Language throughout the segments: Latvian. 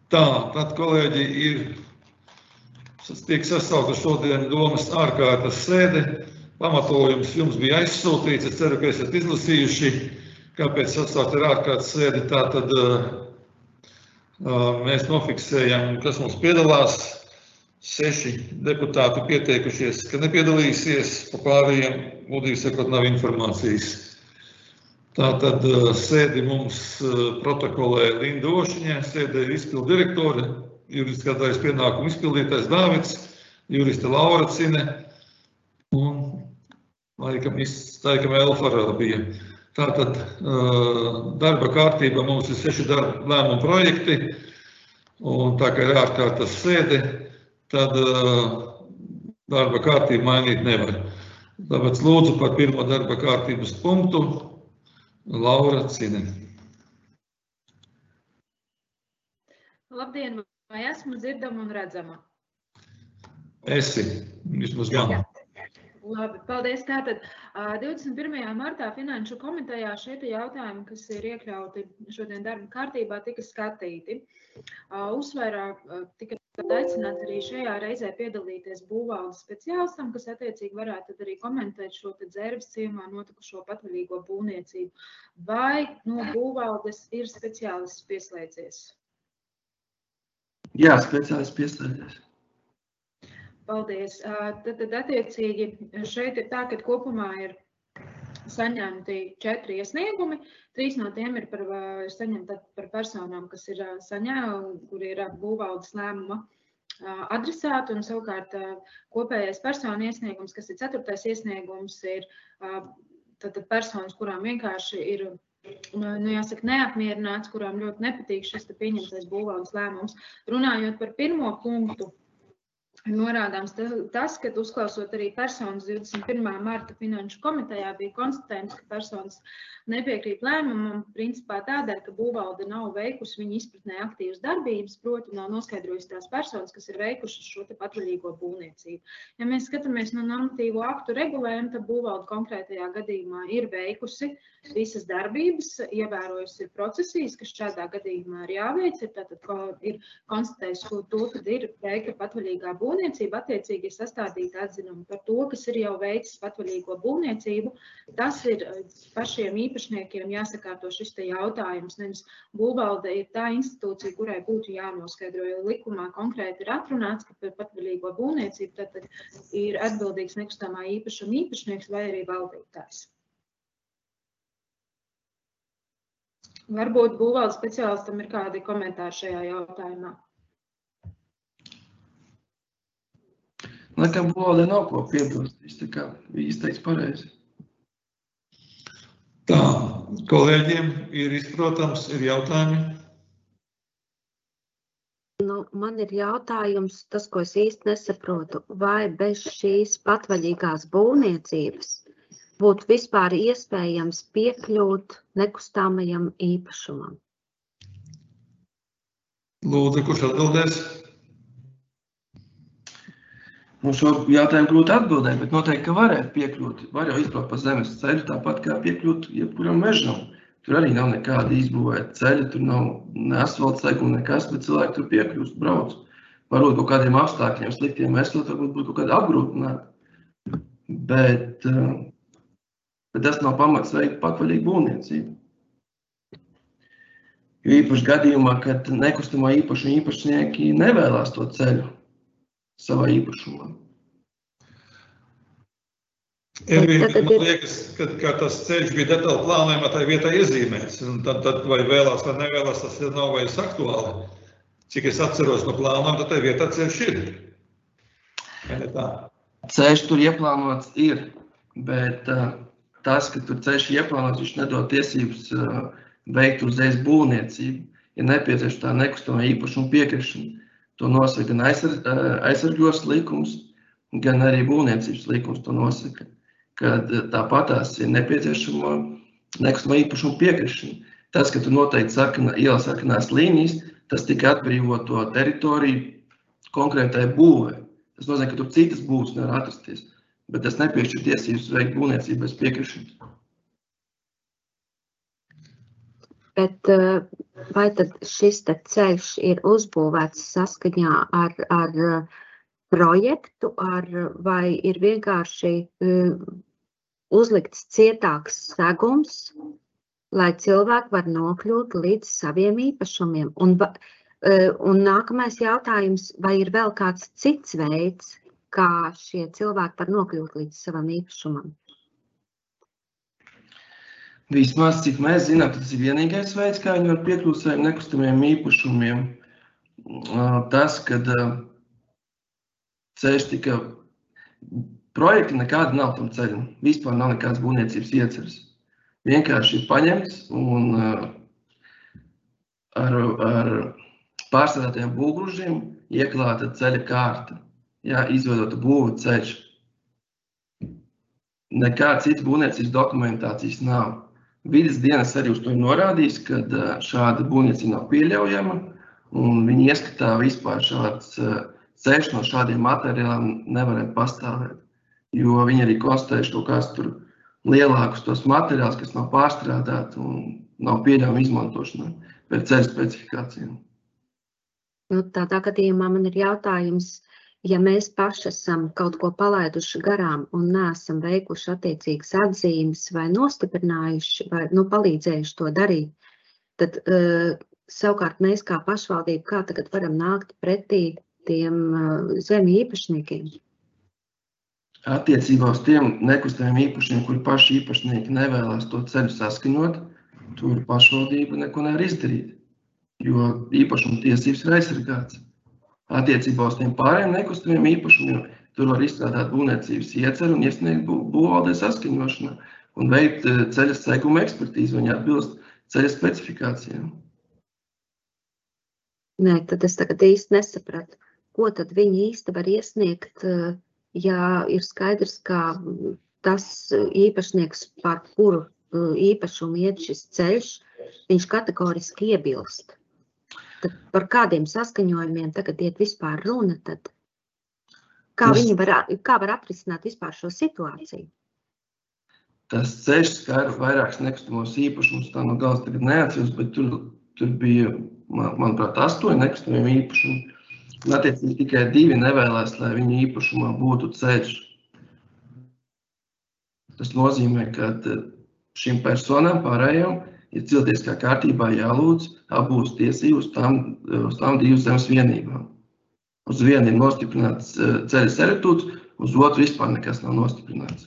Tā, tad, kolēģi, tiek sasaukta šodien domas ārkārtas sēde. Pamatojums jums bija aizsūtīts. Es ceru, ka esat izlasījuši, kāpēc sasaukt ar ārkārtas sēdi. Tātad mēs nofiksējam, kas mums piedalās. 6 deputāti pieteikušies, ka nepiedalīsies, pa pārējiem, godīgi sakot, nav informācijas. Tātad sēdi mums protokolē Linda Ošiņa, sēdē izpildu direktore, juridiskā daļas pienākumu izpildītājs Dāvids, juriste Laura Cine un laikam Elfara bija. Tātad darba kārtībā mums ir 6 lēmumu projekti, un tā kā ir ārkārtas sēde, tad darba kārtību mainīt nevar. Tāpēc lūdzu par pirmo darba kārtības punktu Laura Cine. Labdien, vai esmu dzirdama un redzama? Esi, vismaz man. Labi, paldies. Tātad 21. martā Finanšu komitejā šie jautājumi, kas ir iekļauti šodien darba kārtībā, tika skatīti. Uzsvērā tika aicināts arī šajā reizē piedalīties būvvaldes speciālistam, kas attiecīgi varētu arī komentēt šo Dzērves ciemā notikušo patvaļīgo būvniecību. Vai no būvvaldes ir speciālists pieslēdzies? Jā, speciālists pieslēdzies. Paldies. Tad attiecīgi šeit ir tā, ka kopumā ir saņemti 4 iesniegumi. 3 no tiem ir saņemti par personām, kas ir kur ir būvvaldes lēmuma adresāti, un savukārt kopējais personu iesniegums, kas ir 4. iesniegums, ir personas, kurām vienkārši ir jāsaka, neapmierināts, kurām ļoti nepatīk šis pieņemtais būvvaldes lēmums. Runājot par pirmo punktu, norādāms tas, ka uzklausot arī personas 21. marta Finanšu komitejā bija konstatējums, ka personas nepiekrīt lēmumam, principā tādēļ, ka būvvalde nav veikusi viņa izpratnē aktīvas darbības, proti nav noskaidrojusi tās personas, kas ir veikušas šo patvaļīgo būvniecību. Ja mēs skatāmies no normatīvo aktu regulējumu, tad būvvalde konkrētajā gadījumā ir veikusi visas darbības, ievērojusi procesijas, kas šādā gadījumā ir jāveic, ir konstatējusi to, kad ir veikta patvaļīgā būvniecība, attiecīgi ir sastādīta atzinuma par to, kas ir jau veicis patvaļīgo būvniecību. Tas ir pašiem īpašniekiem jāsakārto šis jautājums. Nevis būvvalde ir tā institūcija, kurai būtu jānoskaidro, jo likumā konkrēti ir atrunāts, ka par patvaļīgo būvniecību tad ir atbildīgs nekustamā īpašuma īpašnieks vai arī valdītājs. Varbūt būvvaldes speciālistam ir kādi komentāri šajā jautājumā. Laikam būvvaldē nav ko piebilst, viņš izteiks pareizi. Tā, kolēģiem ir izprotams, ir jautājumi? Man ir jautājums, tas, ko es īsti nesaprotu, vai bez šīs patvaļīgās būvniecības būtu vispār iespējams piekļūt nekustamajam īpašumam? Lūdzu, kurš atbildēs? Šo jautājumu grūti atbildēt, bet noteikti, ka varētu piekļūt. Var jau izbraukt pa zemes ceļu, tāpat kā piekļūt jebkuram mežam. Tur arī nav nekāda izbūvēta ceļa, tur nav ne asfalta seguma, nekas, bet cilvēki tur piekļūst, brauc. Varbūt kaut kādiem apstākļiem sliktiem esot, varbūt būtu kaut kāda apgrūtināta. Bet tas nav pamats veikt patvaļīgu būvniecību. Jo īpaši gadījumā, kad nekustamā īpašuma īpašnieki nevēlās to ceļu savā īpašumā. Man liekas, ka tas ceļš bija detāli plānojumā tai vietai iezīmēts. Tad vai vēlās vai nevēlās, tas nav vairs aktuāli. Cik es atceros no plānojuma, tad tai vietā ceļš ir. Ceļš tur ieplānots ir, bet tas, ka tur ceļš ieplānots, viņš nedod tiesības veikt uzreiz būvniecību. Ir nepieciešama tā nekustamā īpašuma piekrišana. To nosaka gan aizsargos likums, gan arī būvniecības likums to nosaka. Kad tāpatās ir nepieciešama nekustamā īpašuma piekrišana. Tas, ka tu noteikti ielas sarkanās līnijas, tas tika atbrīvo to teritoriju konkrētai būvē. Tas nozīmē, ka tur citas būvs nevar atrasties, bet tas nepiešķir tiesības veikt būvniecību bez piekrišanas. Bet vai tad šis te ceļš ir uzbūvēts saskaņā ar projektu, vai ir vienkārši uzlikts cietāks segums, lai cilvēki var nokļūt līdz saviem īpašumiem? Un nākamais jautājums, vai ir vēl kāds cits veids, kā šie cilvēki var nokļūt līdz savam īpašumam? Vismaz, cik mēs zinām, tas ir vienīgais veids, kā viņi var piekļūt saviem nekustamiem īpašumiem. Tas, kad ceļš tika, projekti nekādi nav tam ceļam, vispār nav nekāds būvniecības ieceres. Vienkārši ir paņemts un ar pārstrādātajiem būvgružiem ieklāta ceļa kārta. Jā, izveidota būvu ceļš. Nekāda cita būvniecības dokumentācijas nav. Vides dienas arī uz to ir norādījis, ka šāda būvniecība nav pieļaujama, un viņi ieskatā vispār šāds ceļš no šādiem materiāliem nevarētu pastāvēt. Jo viņi arī konstatējuši kaut kāds tur lielākus tos materiālus, kas nav pārstrādāti un nav pieļaujama izmantošanai pēc ceļa specifikācijām. Tādā gadījumā man ir jautājums, ja mēs paši esam kaut ko palaiduši garām un neesam veikuši attiecīgas atzīmes vai nostiprinājuši vai palīdzējuši to darīt, tad savukārt mēs kā pašvaldība kā tagad varam nākt pretī tiem zemju īpašniekiem? Attiecībā uz tiem nekustamiem īpašiem, kuri paši īpašnieki nevēlas to ceļu saskaņot, tur pašvaldība neko nevar izdarīt, jo īpašuma tiesības ir aizsargāts. Attiecībā uz tiem pārējiem nekustamiem īpašumiem tur var izstrādāt būvniecības ieceru un iesniegt būvvaldē saskaņošanā un veikt ceļa seguma ekspertīzi, viņi atbilst ceļa specifikācijām. Nē, tad es tagad īsti nesapratu, ko tad viņi īsti var iesniegt, ja ir skaidrs, ka tas īpašnieks, par kuru īpašumu iet šis ceļš, viņš kategoriski iebilst. Tad par kādiem saskaņojumiem tagad iet vispār runa, tad kā var atrisināt vispār šo situāciju? Tas ceļš skar vairākus nekustamos īpašumus, tā no galas tagad neatceros, bet tur bija, manuprāt, 8 nekustamiem īpašumi. Un attiecīgi tikai 2 nevēlēs, lai viņu īpašumā būtu ceļš. Tas nozīmē, ka šīm personām pārējām ir cilvēciskā kārtībā jālūdz apgūst tiesību uz tām 2 zemes vienībām. Uz vienu ir nostiprināts ceļa servitūts, uz otru vispār nekas nav nostiprināts.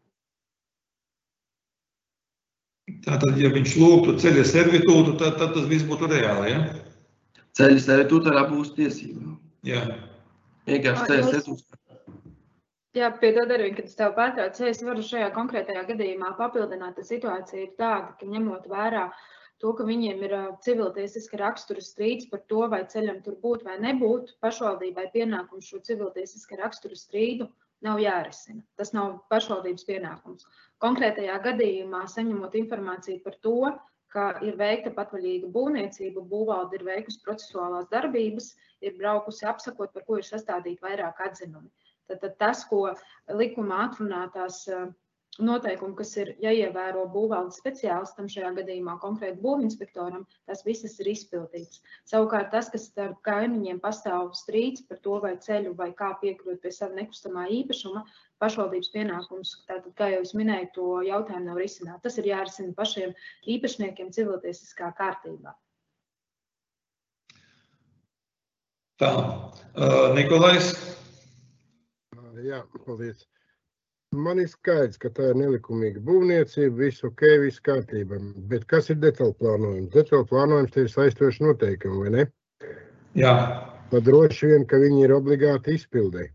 Tātad, ja viņš lūgtu ceļa servitūtu, tad tas viss būtu reāli, ja? Ceļa servitūta ar apgūst tiesībām. Jā. Vienkārši ceļa servitūts. Jā, piedod arī, kad es tev pārtraucu, es varu šajā konkrētajā gadījumā papildināt, ka situācija ir tāda, ka ņemot vērā to, ka viņiem ir civiltiesiska rakstura strīds par to, vai ceļam tur būt vai nebūt, pašvaldībai pienākums šo civiltiesiska rakstura strīdu nav jārisina. Tas nav pašvaldības pienākums. Konkrētajā gadījumā, saņemot informāciju par to, ka ir veikta patvaļīga būvniecība, būvvalde ir veikusi procesuālās darbības, ir braukusi apsakot, par ko ir sastādīti vairāk atzinumi. Tad tas, ko likumā atrunātās noteikumi, kas ir jāievēro būvvaldes speciālistam, šajā gadījumā konkrēti būvinspektoram, tas visas ir izpildīts. Savukārt tas, kas starp kaimiņiem pastāv strīds par to, vai ceļu vai kā piekļūt pie sava nekustamā īpašuma, pašvaldības pienākums, tātad, kā jau es minēju, to jautājumu nav risināt. Tas ir jārisina pašiem īpašniekiem civiltiesiskā kārtībā. Tā, Nikolais? Jā, paldies. Man ir skaidrs, ka tā ir nelikumīga būvniecība, viss ok, viss kārtībā. Bet kas ir detaļplānojums? Detaļplānojums ir saistoši noteikumi, vai ne? Jā. Tad droši vien, ka viņi ir obligāti izpildē.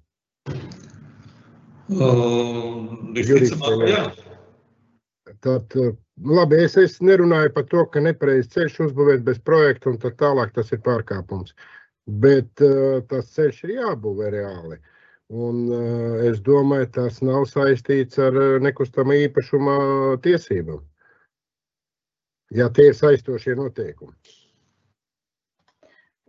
Visticamāk, jā. Tad, labi, es nerunāju par to, ka nepareizi ceļš uzbūvēt bez projekta un tad tālāk tas ir pārkāpums. Bet tas ceļš ir jābūvē reāli. Un es domāju, tas nav saistīts ar nekustamā īpašuma tiesībām. Ja tie ir saistošie noteikumi.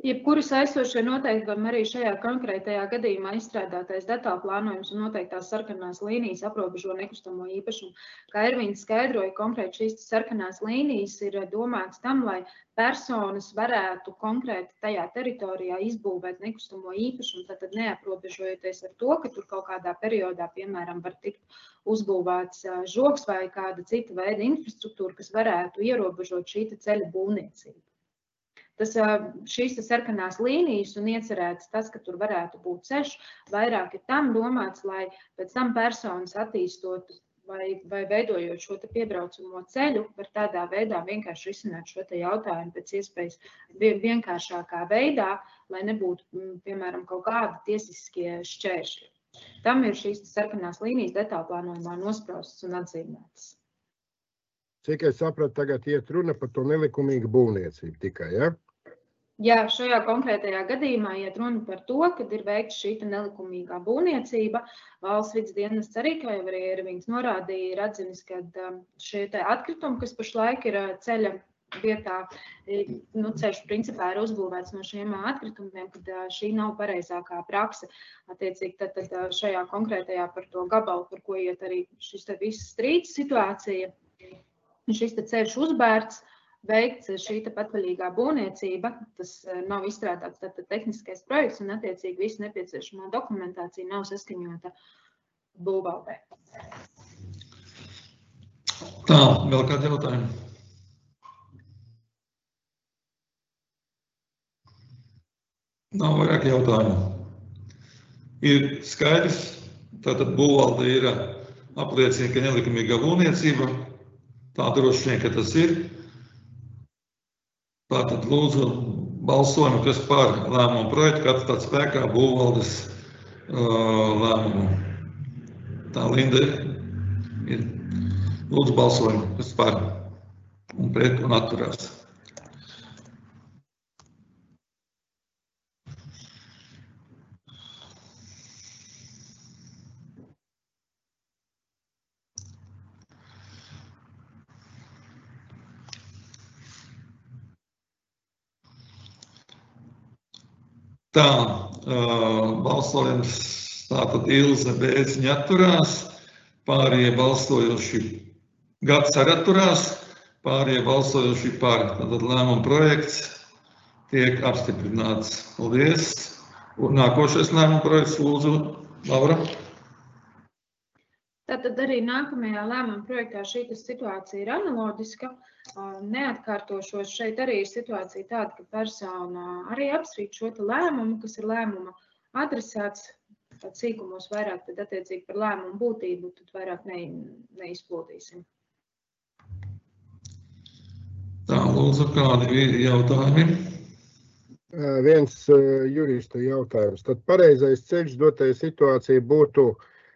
Jebkuri saistošie noteikumi arī šajā konkrētajā gadījumā izstrādātais detālplānojums un noteiktās sarkanās līnijas aprobežo nekustamo īpašumu. Kā Ervīns skaidroja, konkrēti šīs sarkanās līnijas ir domāts tam, lai personas varētu konkrēti tajā teritorijā izbūvēt nekustamo īpašumu, tad neaprobežojoties ar to, ka tur kaut kādā periodā, piemēram, var tikt uzbūvēts žogs vai kāda cita veida infrastruktūra, kas varētu ierobežot šī ceļa būvniecību. Šīs sarkanās līnijas un iecerēts tas, ka tur varētu būt ceļš, vairāk ir tam domāts, lai pēc tam personas attīstot vai veidojot šo piebraucamo ceļu, var tādā veidā vienkārši risināt šo jautājumu pēc iespējas vienkāršākā veidā, lai nebūtu, piemēram, kaut kādi tiesiskie šķēršļi. Tam ir šīs sarkanās līnijas detālplānojumā nospraustas un atzīmētas. Cik es sapratu, tagad iet runa par to nelikumīgu būvniecību tikai, ja? Jā, šajā konkrētajā gadījumā iet runa par to, kad ir veikta šī nelikumīga būvniecība. Valsts vides dienests arī, kā jau arī Ervīns norādīja, ir atzinis, ka šie atkritumi, kas pašlaik ir ceļa vietā, ceļš principā ir uzbūvēts no šiem atkritumiem, kad šī nav pareizākā prakse. Attiecīgi, tad šajā konkrētajā par to gabalu, par ko iet arī šis viss strīds situācija, šis ceļš uzbērts, veikts šī patvaļīgā būvniecība, tas nav izstrādāts tehniskais projekts un attiecīgi visu nepieciešamo dokumentāciju nav saskaņota būvvaldē. Tā, vēl kādi jautājumi? Nav vairāk jautājumu. Ir skaidrs, tātad būvvalde ir apliecina, ka nelikumīgā būvniecība, tā droši vien, ka tas ir. Tātad lūdzu balsojumu, kas par lēmumu projektu, kad tāds spēkā būvvaldes lēmumu. Tā Linda ir. Lūdzu balsojumu, kas par un pret un atturās. Tā, balsojums tātad Ilze Bēziņa atturās, pārējie balsojoši Gats arī atturās, pārējie balsojoši par. Tātad lēmuma projekts tiek apstiprināts. Paldies. Un nākošais lēmuma projekts, lūdzu, Laura. Tātad arī nākamajā lēmuma projektā šī situācija ir analoģiska. Neatkārtošos, šeit arī ir situācija tāda, ka persona arī apstrīd šo lēmumu, kas ir lēmuma adresāts, sīkumos vairāk, tad attiecīgi par lēmumu būtību, tad vairāk neizplūdīsim. Tā, lūdzu, kādi ir jautājumi? Viens jurista jautājums. Tad pareizais ceļš dotajai situācijai būtu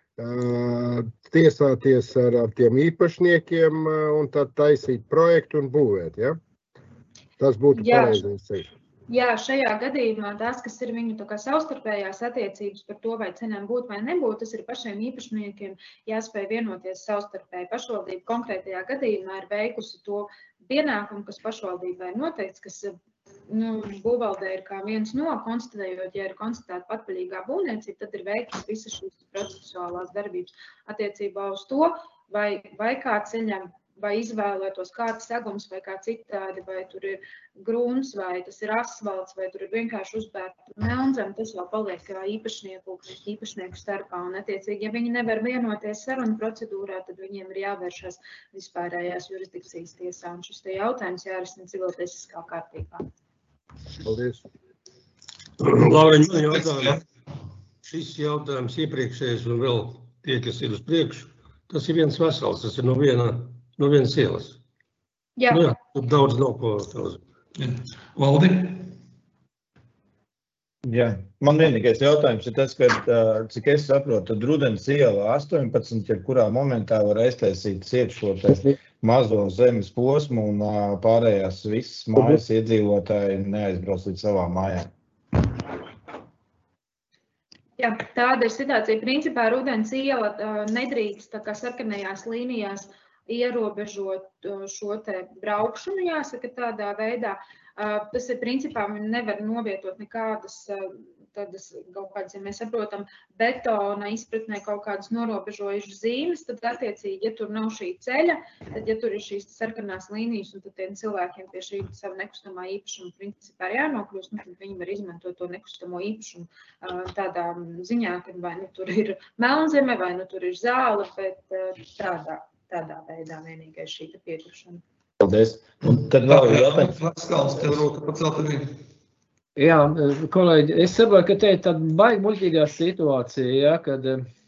tiesāties ar tiem īpašniekiem un tad taisīt projektu un būvēt, ja? Tas būtu pareizais ceļš. Jā, šajā gadījumā tās, kas ir viņu savstarpējās attiecības par to, vai cenām būt vai nebūt, tas ir pašiem īpašniekiem jāspēj vienoties savstarpēji. Pašvaldība konkrētajā gadījumā ir veikusi to pienākumu, kas pašvaldībai noteikts, kas būvvaldē ir kā viens no konstatējot, ja ir konstatēta patvaļīgā būvniecība, tad ir veiktas visas šīs procesuālās darbības attiecībā uz to, vai kā ceļam, vai izvēlētos kāds segums, vai kā citādi, vai tur ir grūns, vai tas ir asfalts, vai tur ir vienkārši uzbērta melnzeme, tas vēl paliek īpašnieku starpā. Un attiecīgi, ja viņi nevar vienoties sarunu procedūrā, tad viņiem ir jāvēršas vispārējās jurisdikcijas tiesā. Un šis jautājums jārisina civiltiesiskā kārtībā. Paldies. Lauriņ, man jautājums. Šis jautājums iepriekšējais un vēl tie, kas ir uz priekšu, tas ir viens vesels, tas ir no vienas ielas. Jā. Jā, tur daudz nav ko daudz. Valdi? Jā, man vienīgais jautājums ir tas, ka, cik es saprotu, tad Rudens iela 18, ja kurā momentā var aiztaisīt ciet šo mazo zemes posmu un pārējās visas mājas iedzīvotāji neaizbrauc līdz savām mājām. Jā, tāda ir situācija. Principā Rudens iela nedrīkst tā kā sarkanajās līnijās ierobežot šo te braukšanu, jāsaka, tādā veidā. Tas ir principā, nevar novietot nekādas tādas, kaut kādas, ja mēs saprotam, betona izpratnē kaut kādas norobežojušas zīmes, tad attiecīgi, ja tur nav šī ceļa, tad ja tur ir šīs sarkanās līnijas, un tad tiem cilvēkiem pie šī savu nekustamā īpašuma principā ir jānokļūst, tad viņi var izmantot to nekustamo īpašumu tādā ziņā, ka vai nu tur ir melnzeme, vai nu tur ir zāle, bet tādā veidā vienīgais šī piekrišana. Paldies. Un tad vēl jautājums. Jā, kolēģi, es saprotu, ka te ir tāda baigi muļķīgā situācija, ja, kad,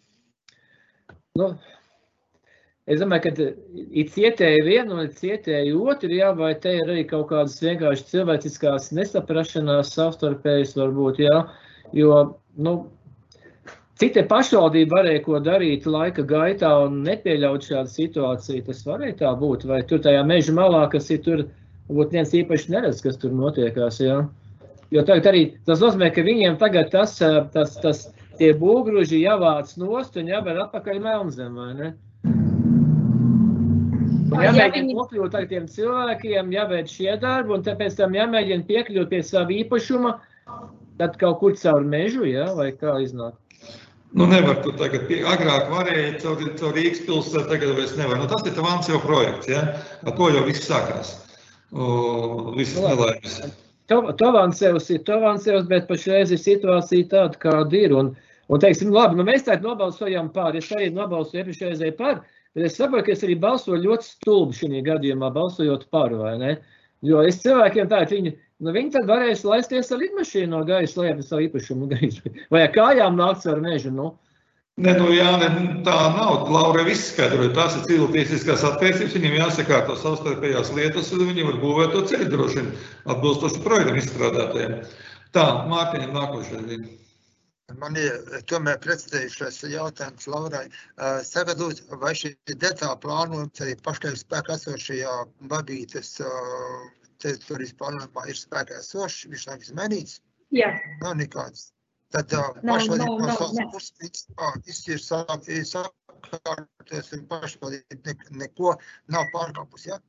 es domāju, ka ir cietēji vienu un ir cietēji otru, jā, vai te ir arī kaut kādas vienkārši cilvēciskās nesaprašanās savstarpējas varbūt, jā, jo, cik te pašvaldība varēja ko darīt laika gaitā un nepieļaut šādu situāciju, tas varēja tā būt, vai tur tajā meža malā, kas ir tur, varbūt viens īpaši neredz, kas tur notiekās, jā. Jo tagad arī tas nozīmē, ka viņiem tagad tie būgruži jāvāc nost un jāber atpakaļ melnzem, vai ne? Un jāmēģina nokļūt ar tiem cilvēkiem, jāveic šie darbi, un tāpēc tam jāmēģina piekļūt pie savu īpašuma, tad kaut kur caur mežu, jā, vai kā iznāk? Nevar tu tagad, agrāk varēja caur Rīgas pilsētu, tagad vairs nevar. Tas ir tavāns jau projekts, jā, ar ko jau viss sākās, visas nelaimes. Tovansevs ir Tovansevs, bet pašreiz ir situācija tāda, kāda ir. Un teiksim, labi, mēs tagad nobalsojam par, es arī nobalsoju iepriekšreizēji par, bet es saprotu, ka es arī balsoju ļoti stulbi šī gadījumā, balsojot par, vai ne? Jo es cilvēkiem tādu, viņi tad varēs laisties ar lidmašīnu no gaisa lejā savu īpašumu, vai ar kājām nākt ar mežu, Jāni, tā nav. Laura viss skaidroja, tās ir cilvēktiesiskās attiecības, viņiem jāsakārto savstarpējās lietas, un viņi var būvēt to ceļu droši vien atbilstoši projektam izstrādātajiem. Tā, Mārtiņam nākošais. Man ir tomēr precizējušais jautājums Laurai. Saka, lūdzu, vai šī detāla plānojums arī pašlaik spēkā esošajā vadītas teritorijas plānojumā ir spēkā esošs, viņš nav izmainīts? Jā. Nav nekāds. Tad pašvaldība no savas puses izšķir sakārtoties un pašvaldība neko nav pārkāpus, ja?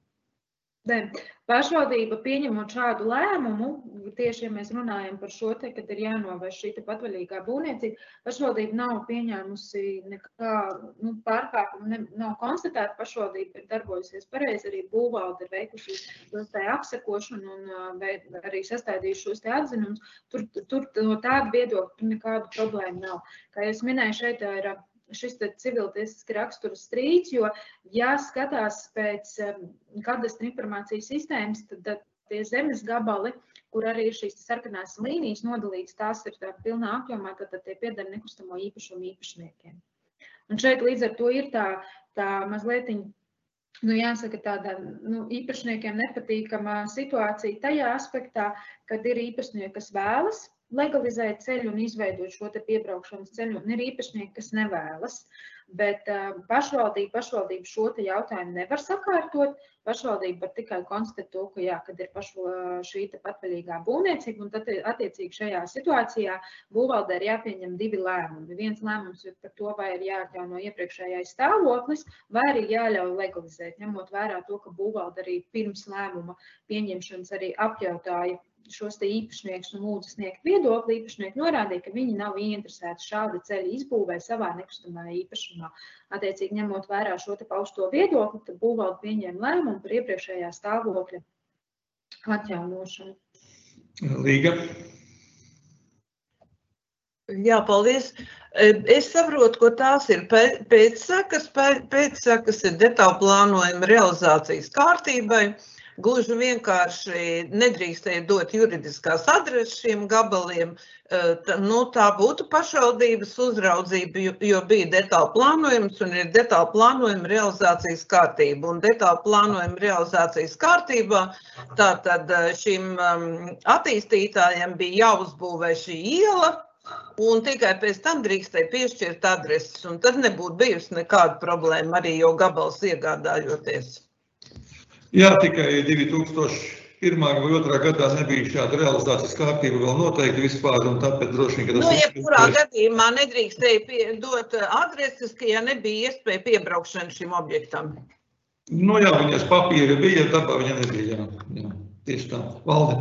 Pašvaldība pieņemot šādu lēmumu, tieši, ja mēs runājam par šo te, kad ir jānovērš šī patvaļīgā būvniecība, pašvaldība nav pieņēmusi nekā pārkāpumu, nav konstatēta, pašvaldība ir darbojusies pareizi, arī būvvalde ir veikusi apsekošanu un arī sastādījuši šos te atzinumus. Tur no tāda viedokļa nekādu problēmu nav. Kā es minēju, šeit ir šis civiltiesiski rakstura strīds, jo, ja skatās pēc kadastra informācijas sistēmas, tad tie zemes gabali, kur arī ir šīs sarkanās līnijas nodalītas, tās ir pilnā apjomā, tad tie pieder nekustamo īpašumu īpašniekiem. Un šeit līdz ar to ir tā mazlietiņ, jāsaka, tāda īpašniekiem nepatīkama situācija tajā aspektā, kad ir īpašnieki, kas vēlas legalizēt ceļu un izveidot šo te piebraukšanas ceļu, un ir īpašnieki, kas nevēlas. Bet pašvaldība šo te jautājumu nevar sakārtot. Pašvaldība var tikai konstatēt to, ka jā, kad ir šī te patvaļīgā būvniecība, un tad attiecīgi šajā situācijā būvvaldē ir jāpieņem divi lēmumi. Viens lēmums ir par to, vai ir jāatjauno iepriekšējais stāvoklis, vai arī jāļauj legalizēt, ņemot vērā to, ka būvvalde arī pirms lēmuma pieņemšanas arī apjautāja šos te īpašniekus un lūdza sniegt viedokli. Īpašnieki norādīja, ka viņi nav ieinteresēti šāda ceļa izbūvē savā nekustamā īpašumā. Attiecīgi, ņemot vērā šo te pausto viedokli, tad būvvalde pieņēma lēmumu par iepriekšējā stāvokļa atjaunošanu. Līga. Jā, paldies. Es saprotu, ko tās ir pēcsakas. Pēcsakas ir detāla plānojuma realizācijas kārtībai. Gluži vienkārši nedrīkstēja dot juridiskās adreses šiem gabaliem. Tā būtu pašvaldības uzraudzība, jo bija detāla plānojums un ir detāla plānojuma realizācijas kārtība. Un detāla plānojuma realizācijas kārtībā tātad šim attīstītājiem bija jāuzbūvē šī iela, un tikai pēc tam drīkstēja piešķirt adreses. Un tad nebūtu bijusi nekāda problēma arī jau gabals iegādājoties. Jā, tikai 2001. vai 2002. gadā nebija šāda realizācijas kārtība vēl noteikti vispār, un tāpēc droši vien, ka tas jebkurā gadījumā nedrīkstēja dot adreses, ka ja nebija iespēja piebraukšana šim objektam. Nu jā, viņas papīri bija, dabā viņa nebija, jā. Tieši tā. Valdi.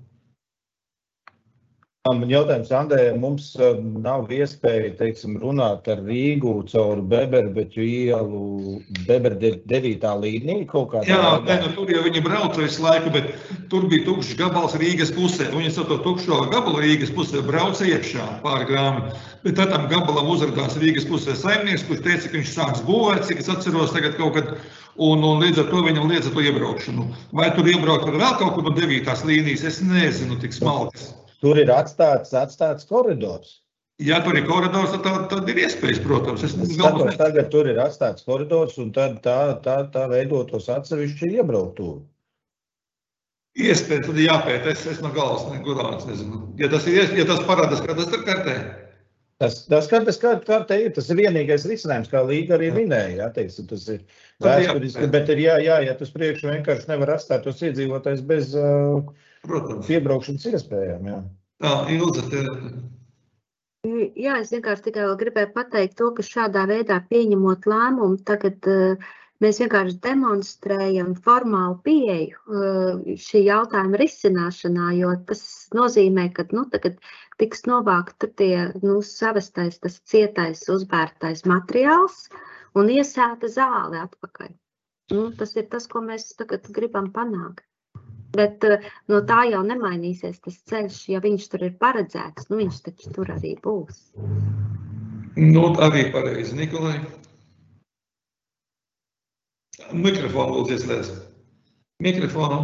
Man jautājums, Andē, mums nav iespēja, teiksim, runāt ar Rīgu caur Beberbeķu ielu, Beber 9. līnija kaut kādā? Jā, tur jau viņi brauca visu laiku, bet tur bija tukšs gabals Rīgas pusē. Viņi ar to tukšo gabalu Rīgas pusē brauca iekšā pāri grāmi. Bet tad tam gabalam uzrādās Rīgas pusē saimnieks, kurš teica, ka viņš sāks būvēt, cik es atceros tagad kaut kad, un līdz ar to viņam liedza to iebraukšanu. Vai tur iebraukt vēl kaut kur no 9. līnijas, es nezinu, tik smalkas. Tur ir atstāts koridors. Ja tur ir koridors, tad ir iespējas, protams. Tagad tur ir atstāts koridors, un tad tā veidotos atsevišķi iebrauktuvi. Iespējas, tad jāpēt, es no galvas nezinu. Ja tas parādās, kā tas tur kartē. Tas kartē ir, tas ir vienīgais risinājums, kā Līga arī minēja, teiksim, tas ir vēsturiski, bet ir jāiet uz priekšu, vienkārši nevar atstāt tos iedzīvotājs bez piebraukšanas iespējām, jā. Tā, Ilze, Jā, es vienkārši tikai vēl gribēju pateikt to, ka šādā veidā pieņemot lēmumu, tagad mēs vienkārši demonstrējam formālu pieeju šī jautājuma risināšanā, jo tas nozīmē, ka tagad tiks novākt tie savestais, tas cietais, uzbērtais materiāls un iesēta zāle atpakaļ. Tas ir tas, ko mēs tagad gribam panākt. Bet no tā jau nemainīsies tas ceļš, ja viņš tur ir paredzēts, viņš taču tur arī būs. Arī pareizi, Nikolai. Mikrofonu lūdzu ieslēdz. Mikrofonu.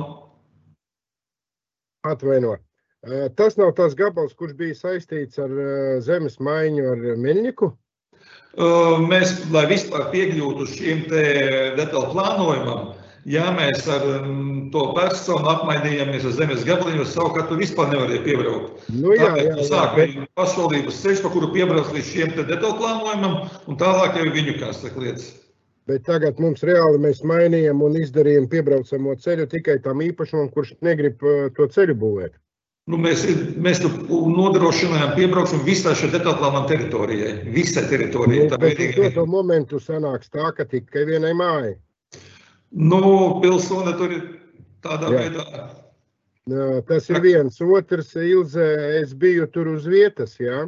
Atvaino. Tas nav tas gabals, kurš bija saistīts ar zemes maiņu ar Meļņiku? Mēs, lai vispār piekļūtu šiem te detaļu plānojumam, ja mēs ar to personu apmainījāmies ar zemes gabaliņu, savukārt tur vispār nevarēja piebraukt. Sāka pašvaldības ceļš, pa kuru piebrauc līdz šiem te detaļu plānojumam, un tālāk jau viņu kāds lietas. Bet tagad mums reāli mēs mainījām un izdarījām piebraucamo ceļu tikai tam īpašumam, kurš negrib to ceļu būvēt. Mēs nodrošinājām piebraukšanu visā šajā detaļu plānojuma teritorijai. Visai teritorijai. Bet uz to momentu sanāks tā, ka tikai vienai mājai. Pilsone tur ir tādā veidā. Tas ir viens. Otrs, Ilze, es biju tur uz vietas, jā.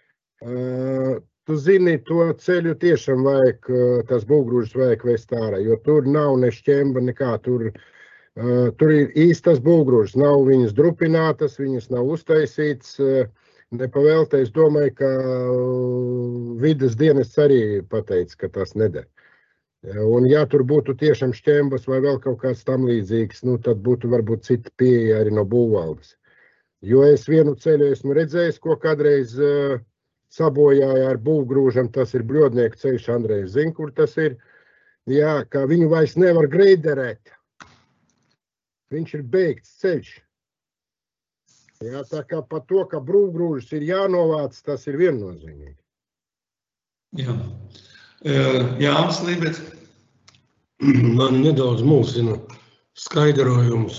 Tu zini, to ceļu tiešām vajag, tas būvgrūžus vajag vest ārā, jo tur nav ne šķemba, nekā. Tur ir īstas būvgrūžas, nav viņas drupinātas, viņas nav uztaisītas, nepavēlta. Es domāju, ka vides dienests arī pateica, ka tas neder. Un ja tur būtu tiešām šķembas vai vēl kaut kāds tam līdzīgs, tad būtu varbūt cita pieeja arī no būvvaldes. Jo es vienu ceļu esmu redzējis, ko kādreiz sabojāja ar būvgrūžam, tas ir Bļodnieku ceļš, Andrejs zina, kur tas ir. Jā, ka viņu vairs nevar greiderēt. Viņš ir beigts ceļš. Jā, tā kā par to, ka būvgrūžus ir jānovāc, tas ir viennozīmīgi. Jā. Jānis Lībets. Man nedaudz mulsina skaidrojums,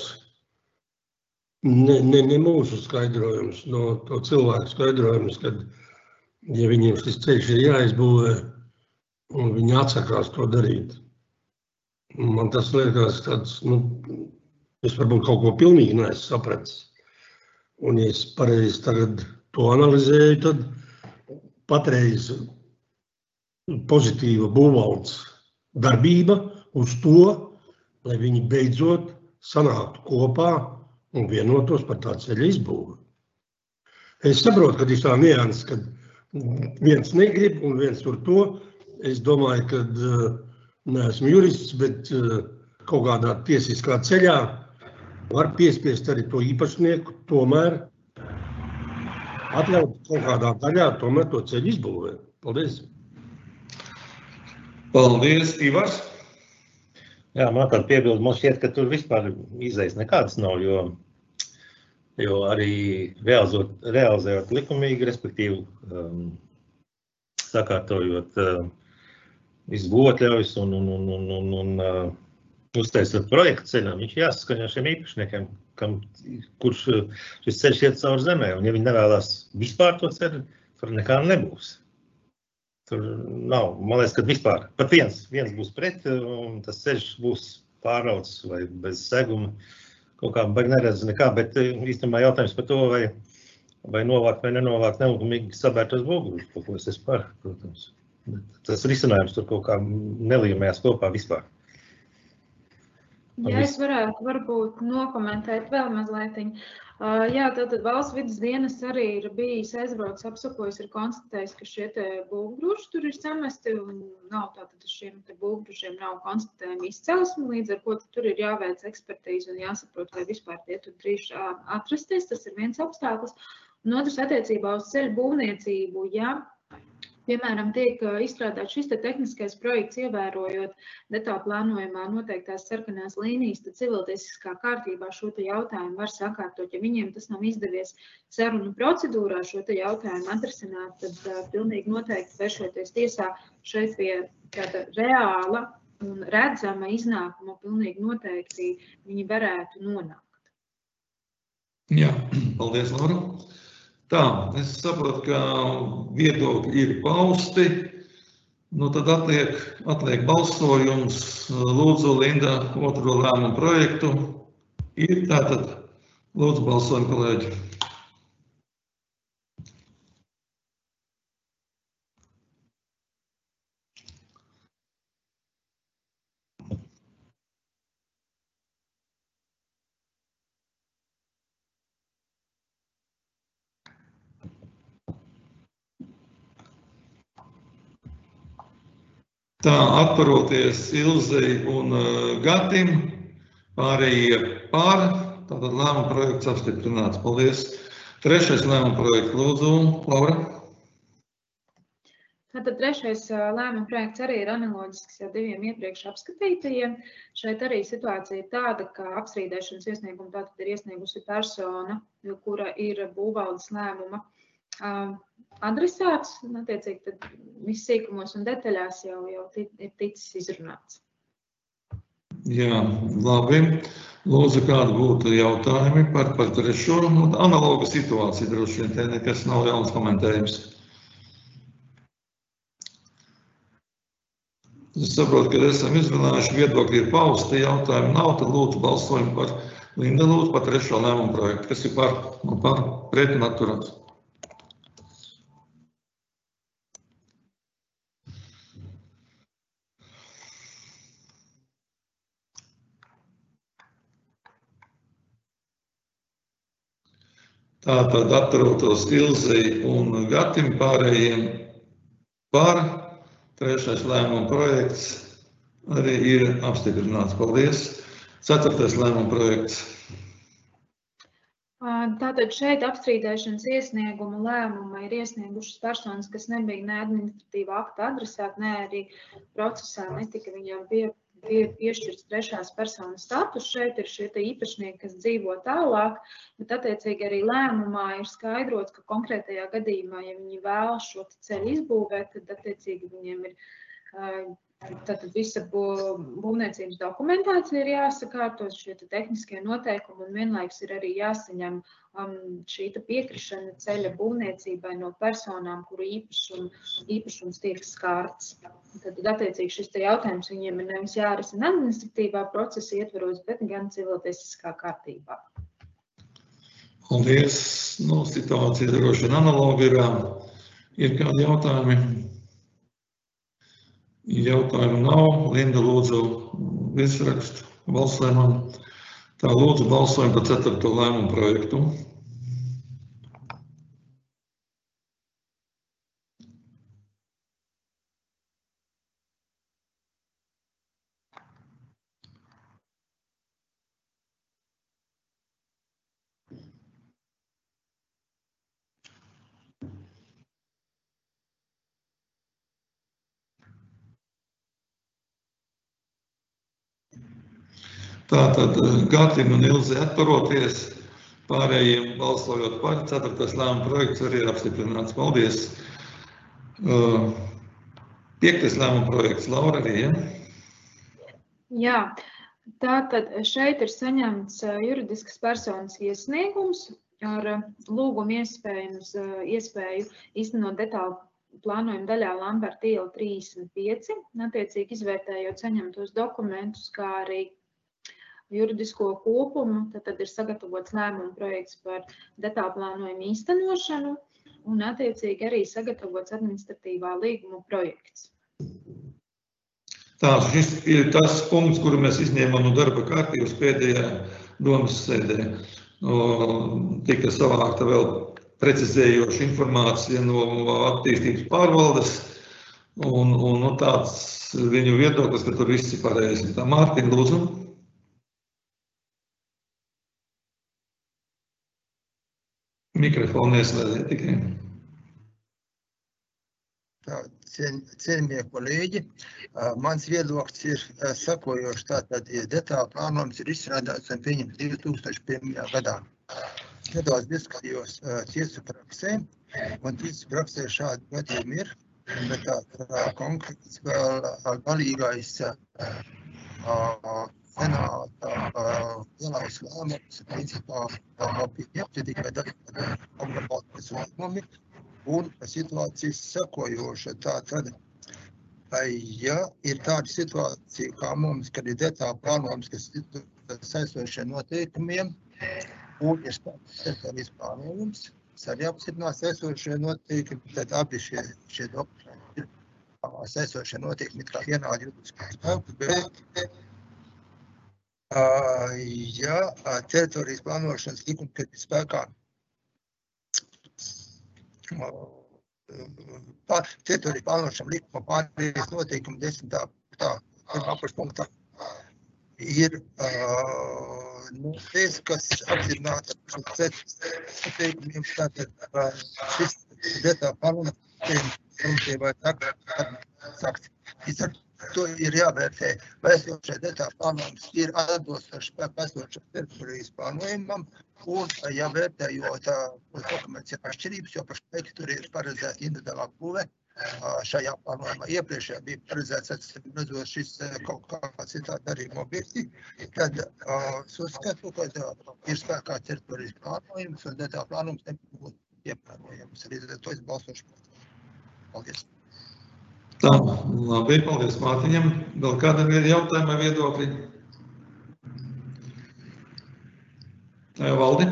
ne mūsu skaidrojums, no to cilvēku skaidrojums, kad, ja viņiem šis ceļš ir jāizbūvē, un viņi atsakās to darīt. Man tas liekas tāds, es varbūt kaut ko pilnīgi neesmu sapratis. Un, ja es pareizi tagad to analizēju, tad patreiz pozitīva būvvaldes darbība uz to, lai viņi beidzot sanāktu kopā un vienotos par tā ceļa izbūvi. Es saprotu, ka ir tā nianses, kad viens negrib un viens tur to. Es domāju, ka neesmu jurists, bet kaut kādā tiesiskā ceļā var piespiest arī to īpašnieku tomēr atļaut kaut kādā daļā tomēr to ceļu izbūvēt. Paldies! Paldies, Ivars. Jā, man tāda piebilda, man šķiet, ka tur vispār izējas nekādas nav, jo arī realizējot likumīgi, respektīvi sakārtojot visu būvotļaujas un uztaisot projektu ceļam, viņš jāsaskaņo šiem īpašniekiem, kurš šis ceļš iet cauri zemē, un ja viņi nevēlās vispār to ceļu, tur nekā nebūs. tur nav, man liekas, ka vispār pat viens būs pret, un tas ceļš būs pārauts vai bez seguma. Kaut kā baigi neredz nekā, bet īstenībā jautājums par to, vai novākt vai nenovākt nelikumīgi sabērtos būvgrūžus, par ko es esmu par, protams. Bet tas risinājums tur kaut kā nelīmējās kopā vispār. Ja es varētu varbūt nokomentēt vēl mazlietiņ. Jā, tātad valsts vidas dienas arī ir bijis aizbraucis, apsakojis, ir konstatējis, ka šie te būvgrūži tur ir samesti un nav tātad šiem te būvgrūžiem nav konstatējumi izcelsmi, līdz ar ko tur ir jāveic ekspertīze un jāsaprot, vai vispār tie tur drīz atrasties, tas ir viens apstākļus. Un otrs attiecībā uz ceļu būvniecību, ja piemēram, tiek izstrādāts šis te tehniskais projekts, ievērojot detālu plānojumā noteiktās sarkanās līnijas, tad civiltiesiskā kārtībā šo te jautājumu var sakārtot. Ja viņiem tas nav izdevies sarunu procedūrā šo te jautājumu atrisināt, tad pilnīgi noteikti vēršoties tiesā šeit pie tāda reāla un redzama iznākuma pilnīgi noteikti viņi varētu nonākt. Jā, paldies, Laura. Tā, es saprotu, ka viedokļi ir pausti, nu tad atliek balsojums. Lūdzu, Linda, otro lēmumu projektu ir, tātad lūdzu balsojam, kolēģi. Tā, atparoties Ilzei un Gatim, pārējie par, tātad lēmuma projekts apstiprināts. Paldies. Trešais lēmuma projekts, lūdzu, Laura. Tātad trešais lēmuma projekts arī ir analoģisks jau diviem iepriekš apskatītajiem. Šeit arī situācija ir tāda, ka apstrīdēšanas iesniegumu tātad ir iesniegusi persona, kura ir būvvaldes lēmuma adresāts, un attiecīgi tad viss sīkumos un detaļās jau ir ticis izrunāts. Jā, labi. Lūdzu, kādi būtu jautājumi par trešo? Analoga situācija droši vien, te nekas nav jauns komentējums. Es saprotu, ka esam izrunājuši, viedokļi ir pausti, jautājumi nav, tad lūdzu balsojam par Linda, lūdzu par trešo lēmumu projektu. Kas ir par pret un atturās? Tātad atturotos Ilzei un Gatim, pārējiem par. Trešais lēmuma projekts arī ir apstiprināts. Paldies. Ceturtais lēmuma projekts. Tātad šeit apstrīdēšanas iesniegumu lēmumu ir iesniegušas personas, kas nebija ne administratīva akta adresāti, ne arī procesā netika viņām piešķirts trešās personas status. Šeit ir šie īpašnieki, kas dzīvo tālāk, bet attiecīgi arī lēmumā ir skaidrots, ka konkrētajā gadījumā, ja viņi vēlas šo ceļu izbūvēt, tad attiecīgi viņiem ir tātad visa būvniecības dokumentācija ir jāsakārto, šie tehniskie noteikumi, un vienlaikus ir arī jāsaņem šī piekrišana ceļa būvniecībai no personām, kuru īpašums tiek skārts. Tad attiecīgi šis jautājums viņiem ir nevis jārisina administratīvā procesa ietvaros, bet gan civiltiesiskā kārtībā. Paldies. Situācija droši vien analoga ir. Ir kādi jautājumi? Jautājumu nav. Linda, lūdzu virsrakstu balsojumam. Tā, lūdzu balsojam par ceturto lēmumu projektu. Tātad Gatim un Ilzei atturoties, pārējiem balsojot par. Ceturtais lēmuma projekts arī ir apstiprināts. Paldies. Piektais lēmuma projekts, Laura, arī, ja? Jā, tātad šeit ir saņemts juridiskas personas iesniegums ar lūgumu iespēju īstenot detālu plānojuma daļā Lamberta iela 35, attiecīgi izvērtējot saņemtos dokumentus, kā arī juridisko kopumu, tad ir sagatavots lēmuma projekts par detālu plānojumu īstenošanu un attiecīgi arī sagatavots administratīvā līguma projekts. Tā, šis ir tas punkts, kuru mēs izņēmām no darba kārtības pēdējā domas sēdē. Tika savākta vēl precizējoša informācija no attīstības pārvaldes un tāds viņu viedoklis, ka tur viss ir pareizi. Tā, Mārtiņ, lūdzu. Mikrofonu ieslēdziet tikai. Cienījamie kolēģi, mans viedoklis ir sekojošs. Tātad detālu plānojums ir izstrādāts un pieņemts 2001. gadā. Nedaudz diskutējos tiesu praksē, un tiesu praksē šādi gadījumi ir, bet tā konkrēts vēl galīgais senāta lielais lēmums, principā nav pieņemti tikai apgalvotas lēmumi, un situācijas sekojoša. Tātad, ja ir tāda situācija kā mums, kad ir detālu plānojums, kas ir saistošiem noteikumiem, un ir teritorijas plānojums, arī apstiprinās saistošie noteikumi, tad abi šie dokumenti ir saistošie noteikumi kā vienādi juridiskā spēku, bet ja teritorijas plānošanas likuma, kad ir spēkā teritorijas plānošanas likuma pārējais noteikumi 10. apakšpunktā ir noteikts, kas apzināta noteikumiem, tātad šis detālu plānojums vai sakt. To ir jāvērtē, vai esošais detālu plānojums ir atbilstošs esošās teritorijas plānojumam, un jāvērtējot dokuments ir atšķirības, jo pašlaik tur ir paredzēta individuālā būve. Šajā plānojumā iepriekšējā bija paredzēts redzot šis kaut kāds citādi darījuma objekti, tad es uzskatu, ka ir spēkā teritorijas plānojums un detālu plānojums nebūtu ieplānojams. Līdz ar to es balsošu. Paldies. Tā, labi, paldies Mārtiņam. Vēl kādam ir jautājumi vai viedokļi? Valdi?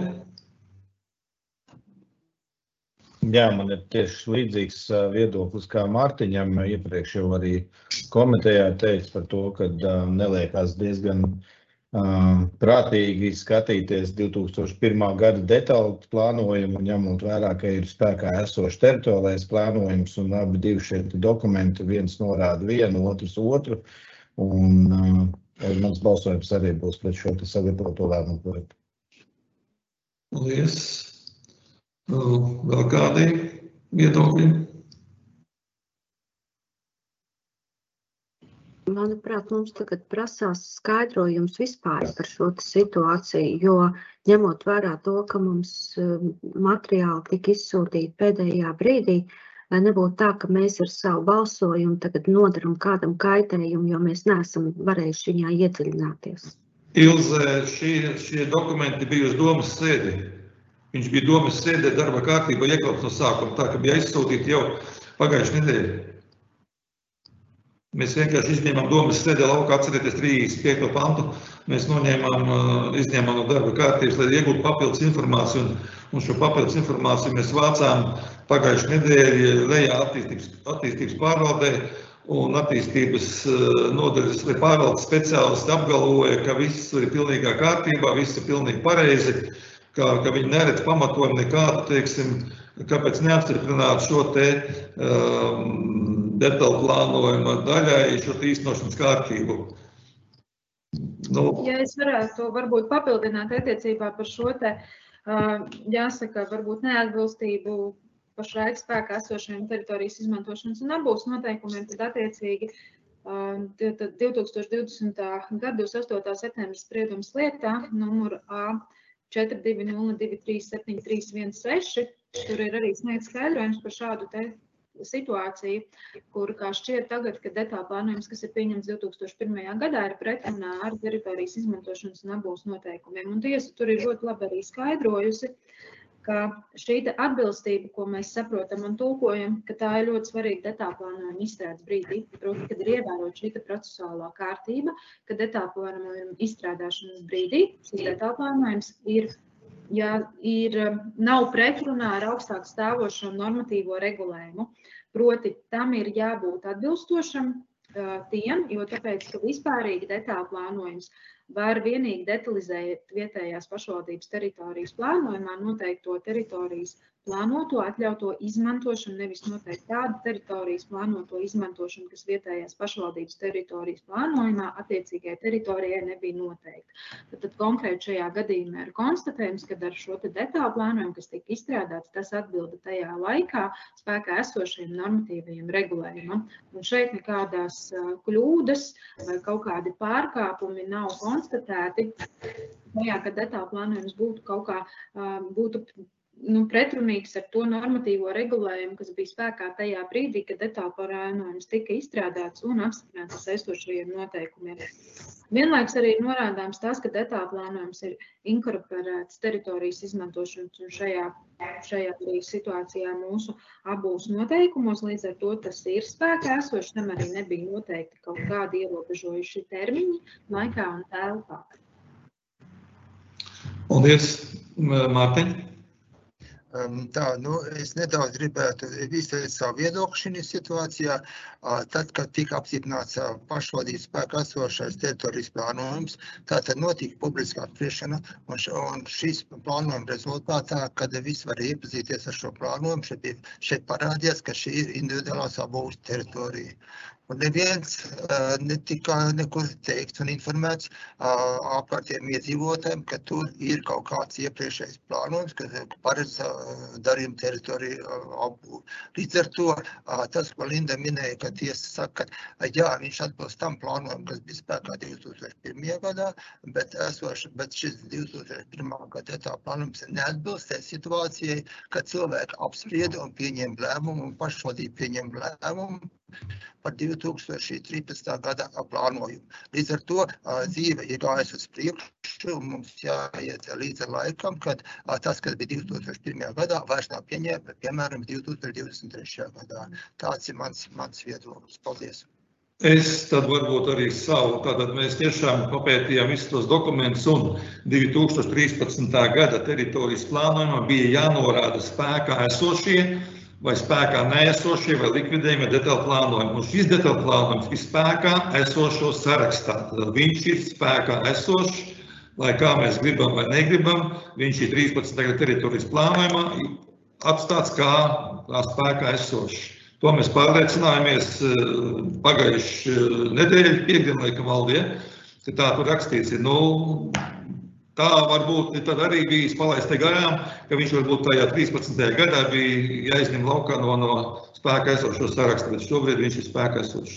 Jā, man ir tieši līdzīgs viedoklis kā Mārtiņam. Iepriekš jau arī komitejā teica par to, ka neliekās diezgan prātīgi skatīties 2001. gada detālu plānojumu, ņemot vērā, ka ir spēkā esošs teritoriālais plānojums un abi divi šie dokumenti, viens norāda vienu, otrs otru. Un mans balsojums arī būs pret šo sagatavoto lēmumu projektu. Paldies. Vēl kādi viedokļi? Manuprāt, mums tagad prasās skaidrojums vispār par šo situāciju, jo ņemot vērā to, ka mums materiāli tika izsūtīti pēdējā brīdī, lai nebūtu tā, ka mēs ar savu balsojumu tagad nodaram kādam kaitējumu, jo mēs neesam varējuši viņā iedziļināties. Ilze, šie dokumenti bija uz domas sēdi. Viņš bija domas sēdē darba kārtībā iekļauts no sākuma, tā ka bija aizsūtīti jau pagājušajā nedēļā. Mēs vienkārši izņēmām domas sēdē laukā, atcerieties 35. pantu, mēs izņēmām no darba kārtības, lai iegūtu papildus informāciju, un šo papildus informāciju mēs vācām pagājušajā nedēļā lejā attīstības pārvaldē, un attīstības nodaļas vai pārvaldes speciālisti apgalvoja, ka viss ir pilnīgā kārtībā, viss ir pilnīgi pareizi, ka viņi neredz pamatojumu nekādu, teiksim, kāpēc neapstiprināt šo te detālu plānojuma daļai, šo te īstenošanas kārtību. Ja es varētu varbūt papildināt attiecībā par šo te, jāsaka, varbūt neatbilstību pašlaik spēkā esošajiem teritorijas izmantošanas un apbūves noteikumiem, tad attiecīgi 2020. gada 28. septembra spriedums lietā numuru A4202373116, tur ir arī sniegts skaidrojums par šādu te situāciju, kur kā šķiet tagad, ka detālu plānojums, kas ir pieņemts 2001. gadā, ir pretrunā ar teritorijas izmantošanas un apbūves noteikumiem. Un tiesa tur ir ļoti labi arī skaidrojusi, ka šī atbilstība, ko mēs saprotam un tulkojam, ka tā ir ļoti svarīga detālplānojuma izstrādes brīdī. Proti, kad ir ievērot šī procesuālā kārtība, ka detālplānojuma izstrādāšanas brīdī šis detālplānojums nav pretrunā ar augstāk stāvošo normatīvo regulējumu. Proti, tam ir jābūt atbilstošam tiem, jo tāpēc, ka vispārīgi detālplānojums var vienīgi detalizēt vietējās pašvaldības teritorijas plānojumā noteikto teritorijas plānoto atļauto izmantošanu, nevis noteikti tādu teritorijas plānoto izmantošanu, kas vietējās pašvaldības teritorijas plānojumā attiecīgai teritorijai nebija noteikta. Tad konkrēti šajā gadījumā ir konstatējums, ka ar šo detālu plānojumu, kas tika izstrādāts, tas atbilda tajā laikā spēkā esošajiem normatīvajiem regulējumam. Un šeit nekādās kļūdas vai kaut kādi pārkāpumi nav konstatēti. Tajā, ka detālu plānojums būtu kaut kā pretrunīgs ar to normatīvo regulējumu, kas bija spēkā tajā brīdī, kad detālplānojums tika izstrādāts un apstiprināts ar saistošajiem noteikumiem. Vienlaikus arī norādāms tas, ka detālplānojums ir inkorporēts teritorijas izmantošanas un šajā situācijā mūsu abos noteikumos, līdz ar to tas ir spēkā esošs, tam arī nebija noteikti kaut kādi ierobežojuši termiņi laikā un telpā. Paldies, Mārtiņ. Es nedaudz gribētu izteikt savu viedokli šajā situācijā. Tad, kad tika apstiprināts pašvaldības spēkā esošais teritorijas plānojums, tātad notika publiskā apspriešana, un šīs plānojuma rezultātā, kad visi var iepazīties ar šo plānojumu, šeit parādījās, ka šī ir individuālās apbūves teritorija. Un neviens netika nekur teikts un informēts apkārtējiem iedzīvotājiem, ka tur ir kaut kāds iepriekšējais plānojums, kas paredz darījumu teritoriju apbūvi. Līdz ar to tas, ko Linda minēja, ka tiesa saka, ka jā, viņš atbilst tam plānojumam, kas bija spēkā 2001. gadā, bet šis 2001. gada etāpa plānojums neatbilst situācijai, kad cilvēki apsprieda un pieņem lēmumu un pašvaldība pieņem lēmumu par 2013. gada plānojumu. Līdz ar to dzīve ir gājusi uz priekšu, un mums jāiet līdz ar laikam, kad tas, kas bija 2001. gadā, vairs nav piemēram 2023. gadā. Tāds ir mans viedoklis. Paldies! Es tad varbūt arī savu. Tātad mēs tiešām papētījām visus tos dokumentus, un 2013. gada teritorijas plānojumā bija jānorāda spēkā esošie vai spēkā neesošie vai likvidējumi detālu plānojumi. Un šis detālu plānojums ir spēkā esošo sarakstā. Tad viņš ir spēkā esošs, lai kā mēs gribam vai negribam, viņš ir 13. gada teritorijas plānojumā atstāts kā spēkā esošs. To mēs pārliecinājāmies pagājuši nedēļu, piekdien, laikam, Valdie, ka tā tur rakstīts ir. Tā varbūt tad arī bija palaista garām, ka viņš varbūt tajā 13. gadā bija jāizņem laukā no spēkā esošo sarakstu, bet šobrīd viņš ir spēkā esošs.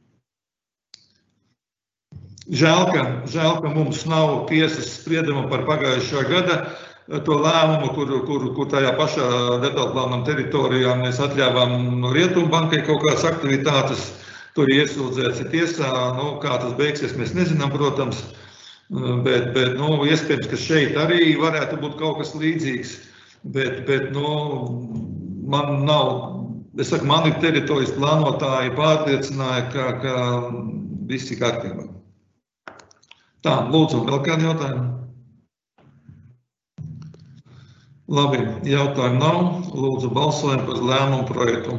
Žēl, ka mums nav tiesas sprieduma par pagājušā gada to lēmumu, kur tajā pašā detālplānojuma teritorijā mēs atļāvām Rietumbankai kaut kādas aktivitātes, tur iesūdzēts tiesā, kā tas beigsies, mēs nezinām, protams. Bet iespējams, ka šeit arī varētu būt kaut kas līdzīgs, bet man nav, mani teritorijas plānotāji pārliecināja, ka viss ir kārtībā. Tā, lūdzu, vēl kādi jautājumi? Labi, jautājumu nav. Lūdzu, balsojam par lēmumu projektu.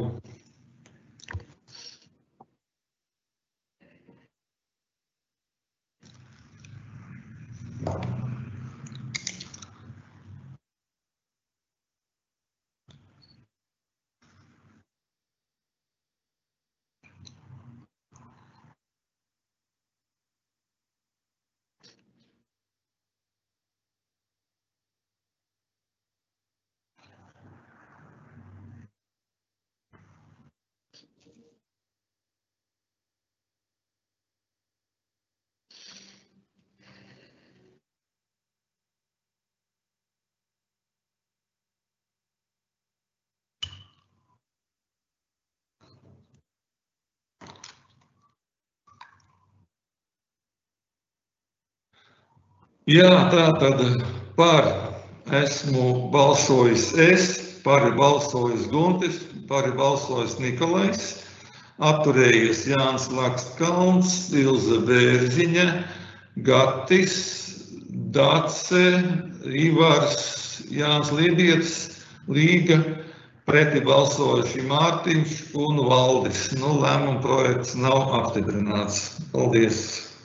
Jā, tā tad par esmu balsojis es, par ir balsojis Guntis, par ir balsojis Nikolais, atturējies Jānis Lakstkalns, Ilze Bērziņa, Gatis, Dace, Ivars, Jānis Liebietis, Līga, preti balsojuši Mārtiņš un Valdis. Lēmuma projekts nav apstiprināts. Paldies.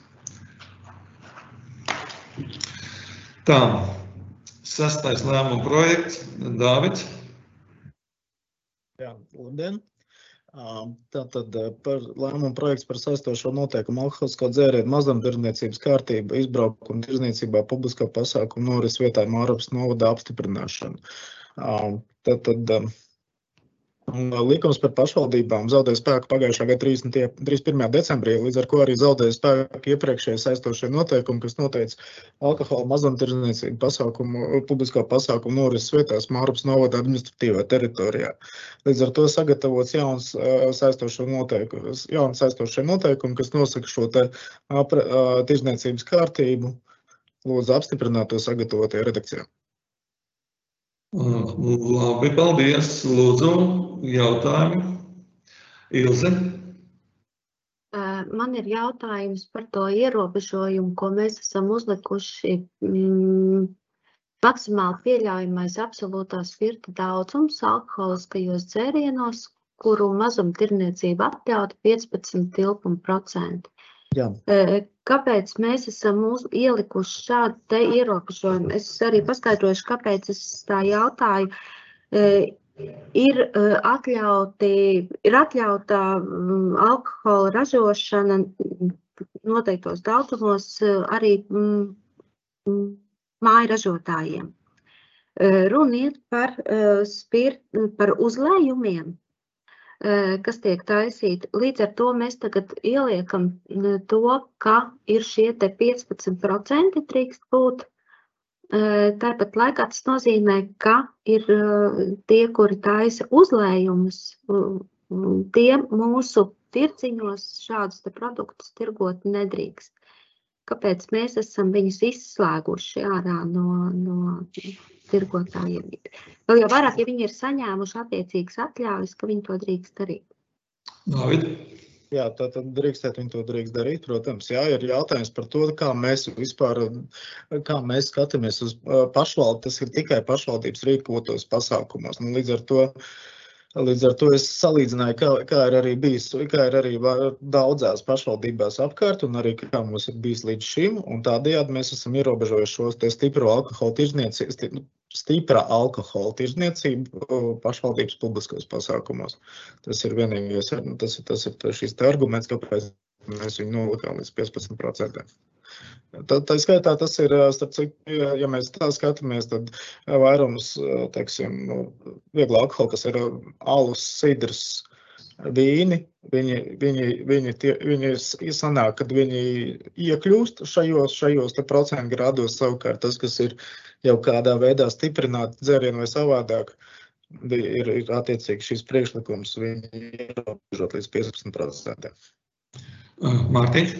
Tā, 6. lēmuma projekts. Dāvids. Jā, labdien. Tātad par lēmumu projekts par saistošo noteikumu alkoholisko dzērienu mazumtirdzniecības kārtību, izbraukumu tirdzniecībā, publiskā pasākuma noris vietā Mārapas novada apstiprināšanu. Tātad likums par pašvaldībām zaudēja spēku pagājušā gada 31. decembrī, līdz ar ko arī zaudēja spēku iepriekšējie saistošie noteikumi, kas noteica alkohola mazumtirdzniecību publiskā pasākuma norises vietās Mārapas novada administratīvā teritorijā. Līdz ar to sagatavots jauns saistošie noteikumi, kas nosaka šo te tirdzniecības kārtību. Lūdzu apstiprināt to sagatavotajā redakcijā. Labi, paldies. Lūdzu, jautājumi. Ilze? Man ir jautājums par to ierobežojumu, ko mēs esam uzlikuši maksimāli pieļaujamais absolūtās spirta daudzums alkoholiskajos dzērienos, kuru mazumtirdzniecība atļauta 15%. Jā. Kāpēc mēs esam ielikuši šādu te ierobežojumu? Es arī paskaidrošu, kāpēc es tā jautāju. Ir atļauta alkohola ražošana noteiktos daudzumos arī mājražotājiem. Runa ir par uzlējumiem, kas tiek taisīti. Līdz ar to mēs tagad ieliekam to, ka ir šie te 15% drīkst būt. Tāpat laikā tas nozīmē, ka ir tie, kuri taisa uzlējumus, tie mūsu tirdziņos šādus te produktus tirgot nedrīkst. Kāpēc mēs esam viņus izslēguši ārā no tirgotājiem? Vēl jau vairāk, ja viņi ir saņēmuši attiecīgas atļaujas, ka viņi to drīkst darīt. Dāvid? Jā, tātad viņi to drīkst darīt, protams. Jā, ir jautājums par to, kā mēs skatāmies uz pašvaldību. Tas ir tikai pašvaldības rīkotos pasākumos. Līdz ar to es salīdzināju, kā ir arī daudzās pašvaldībās apkārt, un arī kā mums ir bijis līdz šim, un tādējādi mēs esam ierobežojuši šos te stiprā alkohola tirdzniecību pašvaldības publiskos pasākumos. Tas ir vienīgais, tas ir šis te arguments, kāpēc mēs viņu nolikām līdz 15%. Tā skaitā tas ir, ja mēs tā skatāmies, tad vairums, viegla alkohola, kas ir alus, sidrs, vīni, viņi sanāk, kad viņi iekļūst šajos te procentu grādos, savukārt tas, kas ir jau kādā veidā stiprināti dzērienu vai savādāk, ir attiecīgi šis priekšlikums, viņi ierobežot līdz 15%. Mārtiņš?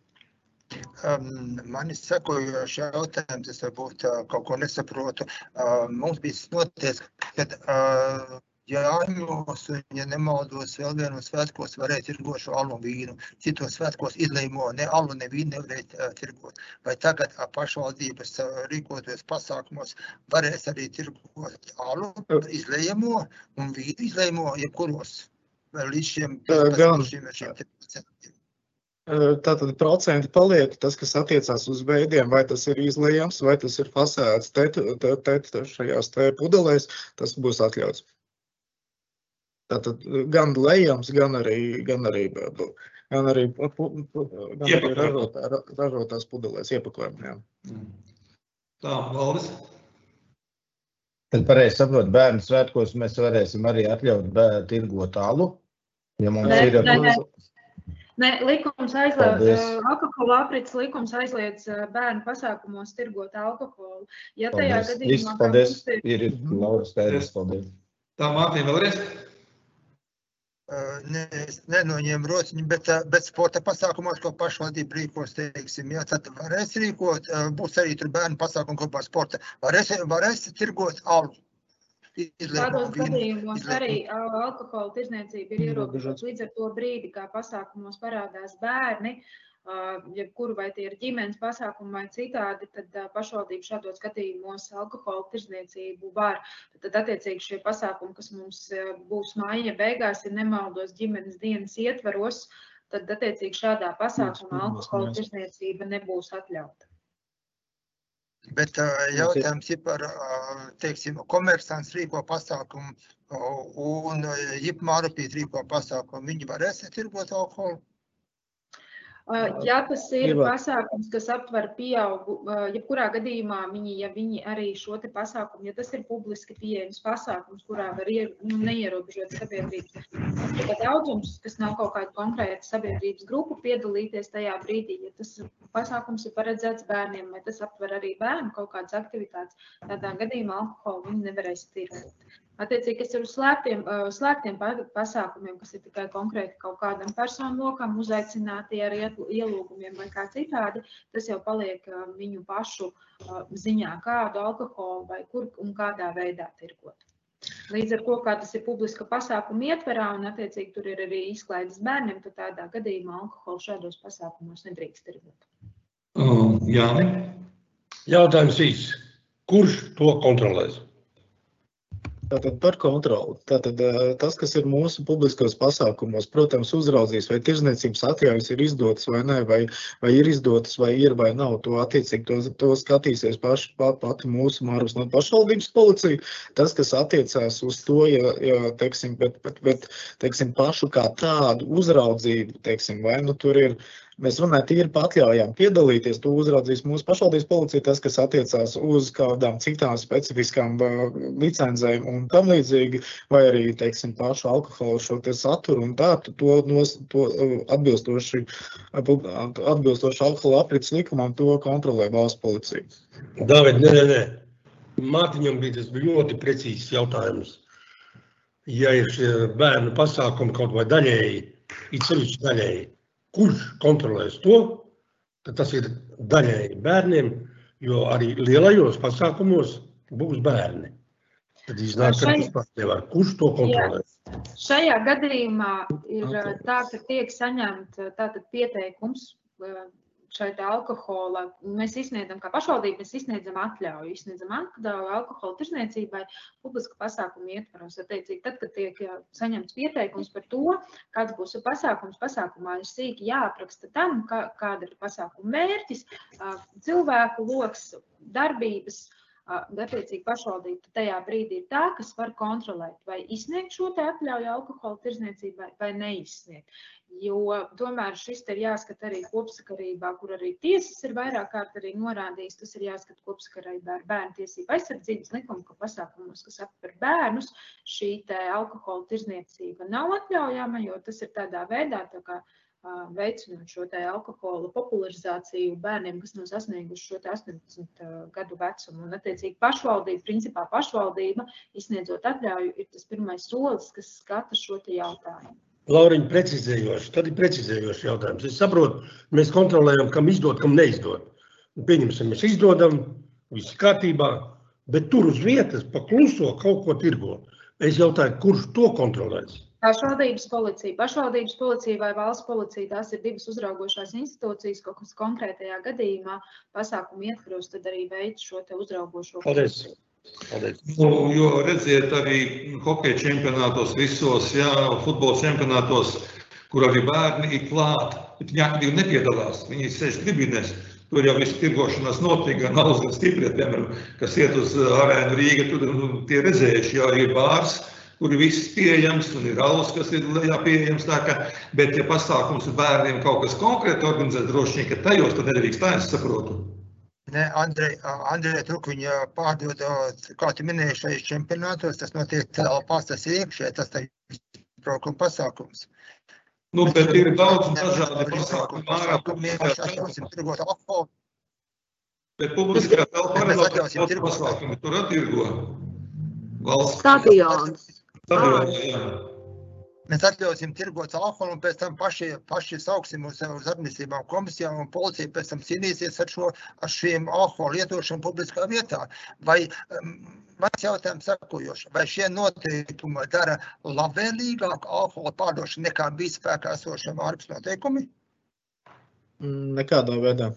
Man ir sekojošs jautājums, es varbūt kaut ko nesaprotu. Mums bija notiek, kad Jāņos, un ja nemaldos, vēl vienos svētkos varēja tirgot šo alu un vīnu. Citos svētkos izlēmo ne alu, ne vīnu nevarēja tirgot. Vai tagad pašvaldības rīkoties pasākumos varēs arī tirgot alu, izlējamo un vīnu izlējamo, jebkuros līdz šiem 15%? Tātad procenti paliek tas, kas attiecās uz veidiem, vai tas ir izlējams, vai tas ir fasēts šajās te pudelēs, tas būs atļauts. Tātad gan lejams, gan arī ražotās pudelēs iepakojumiem. Tā, Valdis? Tad pareizi saprot, bērnu svētkos mēs varēsim arī atļaut tirgot alu, ja mums ir... Nē, likums aizliedz, alkohola aprits likums aizliedz bērnu pasākumos tirgot alkoholu. Ja tajā gadījumā... Paldies, ir Laura skaidrs, paldies. Tā, Mārtiņ, vēlreiz? nenoņem rociņu, bet sporta pasākumos, ko pašvaldība rīkos, teiksim, jā, tad varēs rīkot, būs arī tur bērnu pasākumu kopā ar sporta, varēs tirgot alu. Tādos gadījumos arī alkohola tirdzniecība ir ierobežots līdz ar to brīdi, kā pasākumos parādās bērni, jebkuru vai tie ir ģimenes pasākumi vai citādi, tad pašvaldība šādos gadījumos alkohola tirdzniecību var. Tad attiecīgi šie pasākumi, kas mums būs māja beigās, ja nemaldos ģimenes dienas ietvaros, tad attiecīgi šādā pasākumā alkohola tirdzniecība nebūs atļauta. Bet jautājums ir par, teiksim, komersants rīko pasākumu un jipmārupīt rīko pasākumu. Viņi varēs tirgot alkoholu? Ja tas ir pasākums, kas aptver pieaugu, jebkurā gadījumā viņi arī šo te pasākumu, ja tas ir publiski pieejams pasākums, kurā var neierobežot sabiedrības daudzums, kas nav kaut kāda konkrēta sabiedrības grupa, piedalīties tajā brīdī, ja tas pasākums ir paredzēts bērniem, vai tas aptver arī bērnu kaut kādas aktivitātes, tādā gadījumā alkoholu viņi nevarēs tirgot. Attiecīgi, kas ir uz slēgtiem pasākumiem, kas ir tikai konkrēti kaut kādam personu lokam, uzaicināti ar ielūgumiem vai kā citādi, tas jau paliek viņu pašu ziņā, kādu alkoholu vai kur un kādā veidā tirgot. Līdz ar to, kā tas ir publiska pasākuma ietverā un attiecīgi tur ir arī izklaides bērniem, tad tādā gadījumā alkoholu šādos pasākumos nedrīkst tirgot. Jāni? Jautājums īsts. Kurš to kontrolēs? Tātad par kontroli. Tātad tas, kas ir mūsu publiskos pasākumos, protams, uzraudzīs, vai tirdzniecības atļaujas ir izdotas vai nē, vai ir izdotas, vai ir vai nav. To attiecīgi to skatīsies pati mūsu Mārus no pašvaldības policija. Tas, kas attiecās uz to, ja teiksim, bet teiksim, pašu kā tādu uzraudzību, teiksim, vai nu tur ir. Mēs runājam tīri par atļaujām piedalīties, to uzraudzīs mūsu pašvaldības policija, tas, kas attiecās uz kādām citām specifiskām licencēm un tam līdzīgi, vai arī, teiksim, pašu alkoholu šo te saturu un tā, to atbilstoši alkohola aprits likumam, to kontrolē valsts policija. Dāvid, nē. Mārtiņam bija tas ļoti precīzs jautājums. Ja ir bērnu pasākumi kaut vai daļēji, it sevišķi daļēji, kurš kontrolēs to, tad tas ir daļēji bērniem, jo arī lielajos pasākumos būs bērni. Tad iznāk, ka vispār nevar. Kurš to kontrolēs? Šajā gadījumā ir tā, ka tiek saņemt tātad pieteikums šai alkohola. Mēs izsniedzam, kā pašvaldība, mēs izsniedzam atļauju alkohola tirdzniecībai publiska pasākuma ietvaros. Attiecīgi, tad, kad tiek saņemts pieteikums par to, kāds būs pasākums, pasākumā ir sīki jāapraksta tam, kāda ir pasākuma mērķis, cilvēku loks, darbības. Attiecīgi pašvaldība tajā brīdī ir tā, kas var kontrolēt, vai izsniegt šo te atļauju alkohola tirdzniecībai vai neizsniegt. Jo tomēr šis te ir jāskata arī kopsakarībā, kur arī tiesas ir vairāk kārt arī norādījis, tas ir jāskata kopsakarībā ar bērnu tiesību aizsardzības likumu, ka pasākumos, kas aptver bērnus, šī te alkohola tirdzniecība nav atļaujama, jo tas ir tādā veidā, tā kā veicinot šo te alkohola popularizāciju bērniem, kas nav sasnieguši šo te 18 gadu vecumu. Un attiecīgi pašvaldība, izsniedzot atļauju, ir tas pirmais solis, kas skata šo te jautājumu. Lauriņ, precizējoši, tad ir precizējoši jautājums. Es saprotu, mēs kontrolējam, kam izdot, kam neizdot. Pieņemsim, mēs izdodam, viss kārtībā, bet tur uz vietas pa kluso kaut ko tirgo. Es jautāju, kurš to kontrolēs? Pašvaldības policija vai valsts policija, tās ir divas uzraugošās institūcijas, kaut kas konkrētajā gadījumā pasākumu ietvaros, tad arī veic šo te uzraugošo. Paldies. Jo redziet, arī hokeja čempionātos visos, futbola čempionātos, kur arī bērni ir klāt, bet viņi aktīvi nepiedalās, viņi sēž tribīnēs. Tur jau visu tirgošanās notiek, gan Alus, gan Stiprie, piemēram, kas iet uz arēnu Rīga, tur tie redzējuši, ir bārs, kur ir viss pieejams, un ir Alus, kas ir lejā pieejams, bet ja pasākums ar bērniem kaut kas konkrēti organizēt droši vien, ka tajos tad nedrīkst, tā es saprotu. Nē, Andrei Trukiņa pārdod, kā tu minēji šajos čempionātos, tas notiek telpās, tas ir iekšē, tas tā izbraukuma pasākums. Bet ir daudz dažādi pasākumi ārā. Bet publiskajā telpā arī daudz pasākumi, tur attirgo valsts. Stadions. Mēs atļausim tirgot alkoholu un pēc tam paši sauksim uz administratīvām komisijām un policija pēc tam cīnīsies ar šīm alkoholu lietošanu publiskā vietā. Vai mans jautājums sakojoši, vai šie noteikumi dara labvēlīgāku alkohola pārdošanu nekā bija spēkā esošie ārpus noteikumi? Nekādā veidā.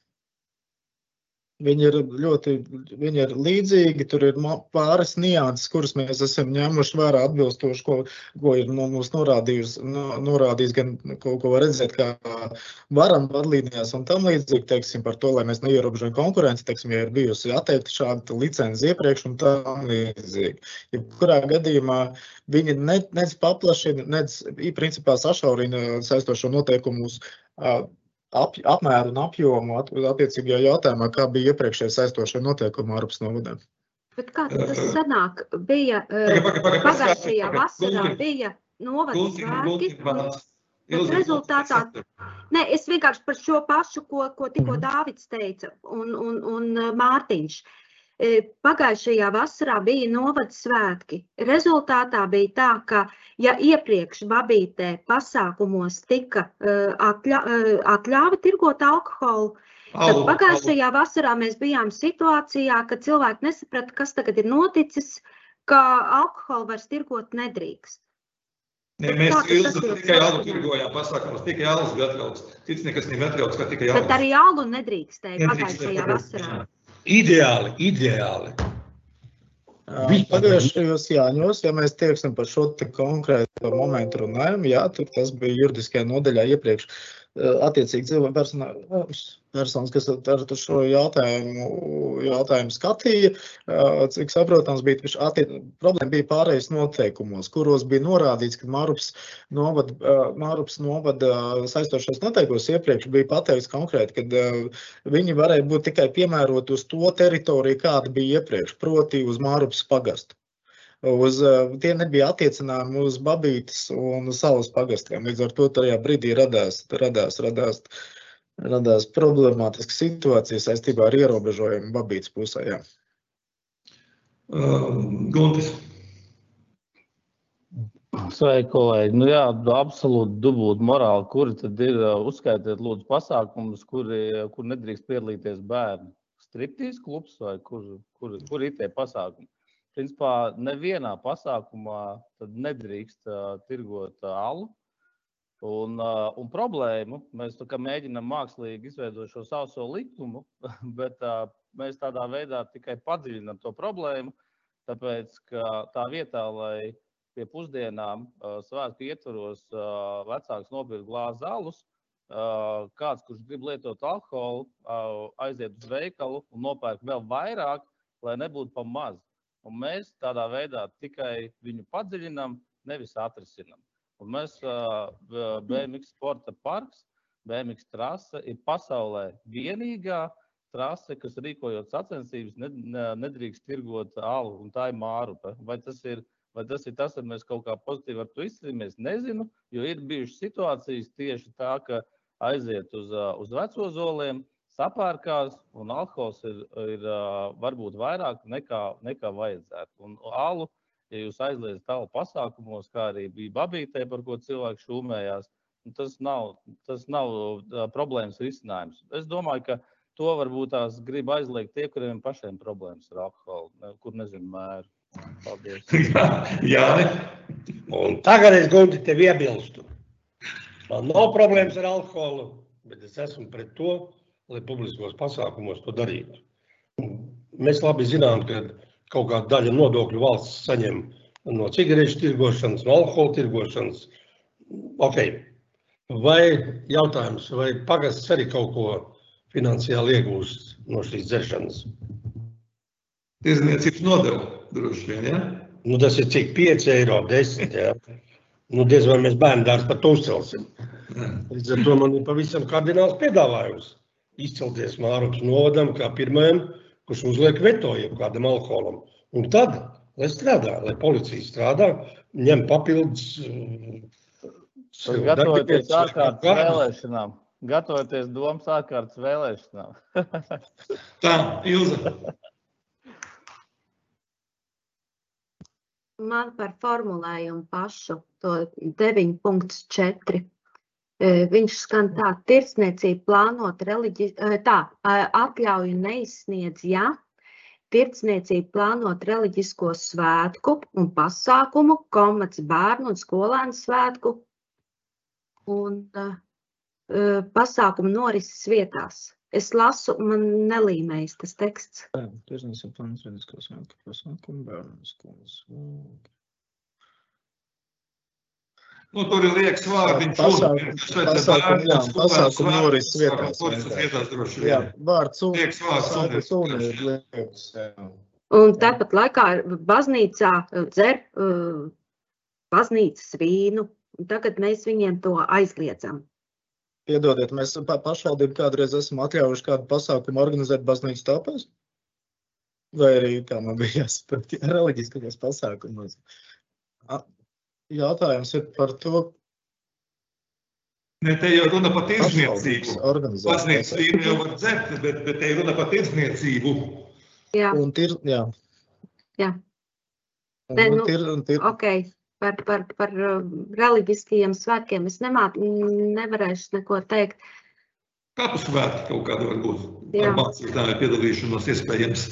Viņi ir līdzīgi, tur ir pāris nianses, kuras mēs esam ņēmuši vērā atbilstoši, ko ir mums norādījis, gan ko var redzēt, kā varam vadlīnijās un tam līdzīgi, teiksim, par to, lai mēs neierobežojam konkurenci, teiksim, ja ir bijusi atteikta šāda licenci iepriekš un tam līdzīgi. Ja kurā gadījumā viņi nec paplašina, nec principā sašaurina saistošo noteikumus apmēru un apjomu attiecīgajā jautājumā, kā bija iepriekšēji saistošie noteikumi ārpus novadēm. Bet kā tas sanāk? Bija pagājušajā vasarā bija novadas svētki. Rezultātā, es vienkārši par šo pašu, ko tikko Dāvids teica un Mārtiņš. Pagājušajā vasarā bija novadas svētki. Rezultātā bija tā, ka ja iepriekš Babītē pasākumos tika atļāva tirgot alkoholu, tad pagājušajā vasarā mēs bijām situācijā, ka cilvēki nesaprata, kas tagad ir noticis, ka alkoholu vairs tirgot nedrīkst. Mēs tikai alu tirgojām pasākumos, tikai alus bija atļauts. Cits nekas nebija atļauts, ka tikai alus. Bet arī alu nedrīkstēja pagājušajā vasarā. Ideāli. Pagājušajos Jāņos, ja mēs tieksim par šo konkrēto momentu runājam, jā, tur tas bija juridiskajā nodaļā iepriekš. Attiecīgi personas, kas ar šo jautājumu skatīja, cik saprotams, problēma bija pārējais noteikumos, kuros bija norādīts, ka Mārupas novada saistošais noteikos iepriekš bija pateikts konkrēti, ka viņi varēja būt tikai piemērot uz to teritoriju, kāda bija iepriekš, proti uz Mārupas pagastu. Tie nebija attiecinājumi uz Babītes un Salas pagastiem. Līdz ar to tajā brīdī radās problemātiska situācija saistībā ar ierobežojumu Babītes pusē. Jā. Guntis. Sveiki, kolēģi. Jā, absolūti dubult morāli. Kuri tad ir, uzskaitiet lūdzu pasākumus, kur nedrīkst piedalīties bērni? Striptīs klubs vai kur ir tie pasākumi? Principā nevienā pasākumā tad nedrīkst tirgot alu. Un problēmu mēs mēģinām mākslīgi izveidot šo sauso likumu, bet mēs tādā veidā tikai padziļinām to problēmu, tāpēc, ka tā vietā, lai pie pusdienām svētku ietvaros vecāks nopirkt glāzi alus, kāds, kurš grib lietot alkoholu, aiziet uz veikalu un nopērk vēl vairāk, lai nebūtu pa maz. Un mēs tādā veidā tikai viņu padziļinām, nevis atrisinām. Un mēs BMX sporta parks, BMX trase ir pasaulē vienīgā trase, kas rīkojot sacensības, nedrīkst tirgot alu, un tā ir Mārupe. Vai tas ir tas, ka mēs kaut kā pozitīvi ar to izcīnāmies? Nezinu, jo ir bijušas situācijas tieši tā, ka aiziet uz veco zoliem, sapērkās, un alkohols ir varbūt vairāk nekā vajadzētu. Un alu, ja jūs aizliedzat alu pasākumos, kā arī bija Babītē, par ko cilvēki šūmējās, tas nav problēmas risinājums. Es domāju, ka to varbūt tās grib aizliegt tie, kuriem pašiem problēmas ar alkoholu, kur nezinu mēru. Paldies. Jāni. Un tagad es Gunti tev iebilstu. Man nav problēmas ar alkoholu, bet es esmu pret to, lai publiskos pasākumos to darītu. Mēs labi zinām, ka kaut kāda daļa nodokļu valsts saņem no cigarešu tirgošanas, no alkohola tirgošanas. Ok. Vai jautājums, vai pagasts arī kaut ko finansiāli iegūst no šīs dzeršanas? Tirzniecības nodevu droši vien, ja? Tas ir cik? 5 eiro, 10, jā? Diez vai mēs bērnu dārstu par to uzcelsim. Līdz ar to man ir pavisam kardināls piedāvājums. Izcelties Mārupas novadam kā pirmajam, kurš uzliek veto jebkādam alkoholam. Un tad, lai strādā, lai policija strādā, ņem papildus... Gatavoties ārkārtas vēlēšanām. Gatavoties domas ārkārtas vēlēšanām. Tā, Ilza. Man par formulējumu pašu, to 9.4. Viņš skan tā, tirdzniecība plānot atļauju neizsniedz, ja tirdzniecība plānot reliģisko svētku un pasākumu, bērnu un skolēnu svētku un pasākumu norises vietās. Es lasu, man nelīmējas tas teksts. Tirdzniecība plānot reliģisko svētku, pasākumu, bērnu un skolas svētku. Tur ir liekas vārdiņš. Pasākumu norises vietās. Jā, vārds un ir liekas. Un tāpat laikā baznīcā dzer baznīcas vīnu, un tagad mēs viņiem to aizliedzam. Piedodiet, mēs pašvaldību kādreiz esam atļaujuši kādu pasākumu organizēt baznīcas telpās? Vai arī, kā man bija jāsaprot, reliģiskajos pasākumos? Jautājums ir par to. Ne, te jau runa par tirdzniecību. Baznīcas vīnu jau var dzert, bet te ir runa par tirdzniecību. Jā. Jā. Jā. Ok, par reliģiskajiem svētkiem es nevarēšu neko teikt. Kādu svētku kaut kādu var būt? Ar mācītāju piedalīšanos iespējams.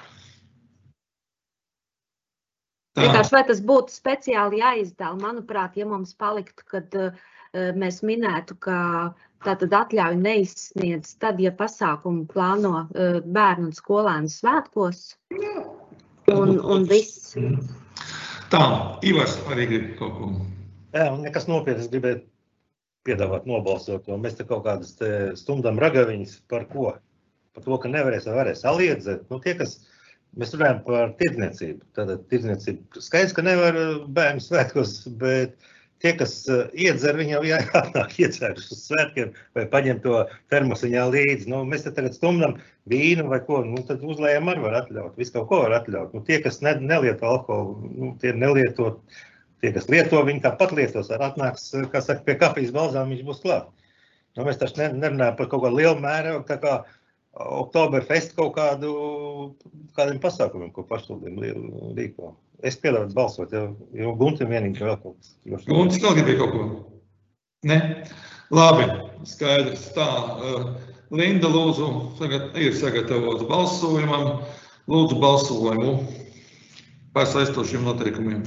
Vienkārši vai tas būtu speciāli jāizdala, manuprāt, ja mums paliktu, kad mēs minētu, ka tātad atļauju neizsniedz tad, ja pasākumu plāno bērnu un skolēnu svētkos un viss. Tā, Ivars arī grib kaut ko. Jā, nekas nopietnas gribēju piedāvāt nobalsot, jo mēs te kaut kādas stundam ragaviņas par ko? Par to, ka nevarēs vai varēs aliedzēt. Tie, kas mēs runājam par tirdzniecību. Tātad tirdzniecība skaidrs, ka nevar bērnu svētkos, bet tie, kas iedzer, viņi jau jānāk iedzēruši uz svētkiem vai paņem to termosiņā līdzi. Mēs te tagad stumdam vīnu vai ko, tad uzlējam arī var atļaut. Visu kaut ko var atļaut. Tie, kas nelieto alkoholu, tie nelieto, tie, kas lieto, viņi tāpat lietos. Atnāks, kā saka, pie kafijas balzām viņš būs klāt. Mēs taču nerunājam par kaut kādu lielu mēru, tā kā Oktoberfest kaut kādiem pasākumiem, ko pašvaldība rīko. Es piedāvātu balsot, jo Guntim vienīgi vēl kaut kas. Guntis vēl gribēja kaut ko? Ne? Labi, skaidrs. Tā, Linda, lūdzu, ir sagatavots balsojumam. Lūdzu balsojumu par saistošiem noteikumiem.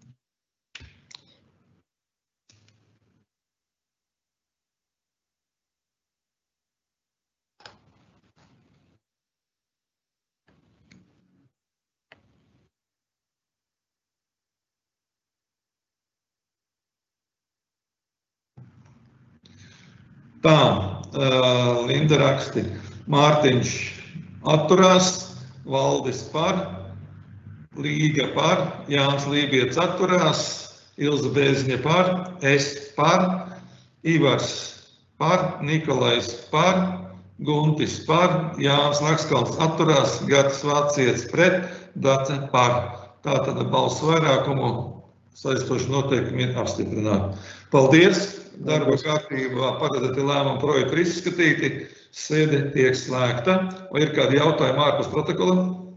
Tā, Linda raksti, Mārtiņš atturās, Valdis par, Līga par, Jānis Lībietis atturās, Ilza Bēziņa par, es par, Ivars par, Nikolais par, Guntis par, Jānis Lakskals atturās, Gatis Vācietis pret, Dace par. Tātad balsu vairākumu saistoši noteikumi ir apstiprināti. Paldies! Darba kārtībā paredzēti lēmumu projektu izskatīti, sēde tiek slēgta. Vai ir kādi jautājumi ārpus protokola?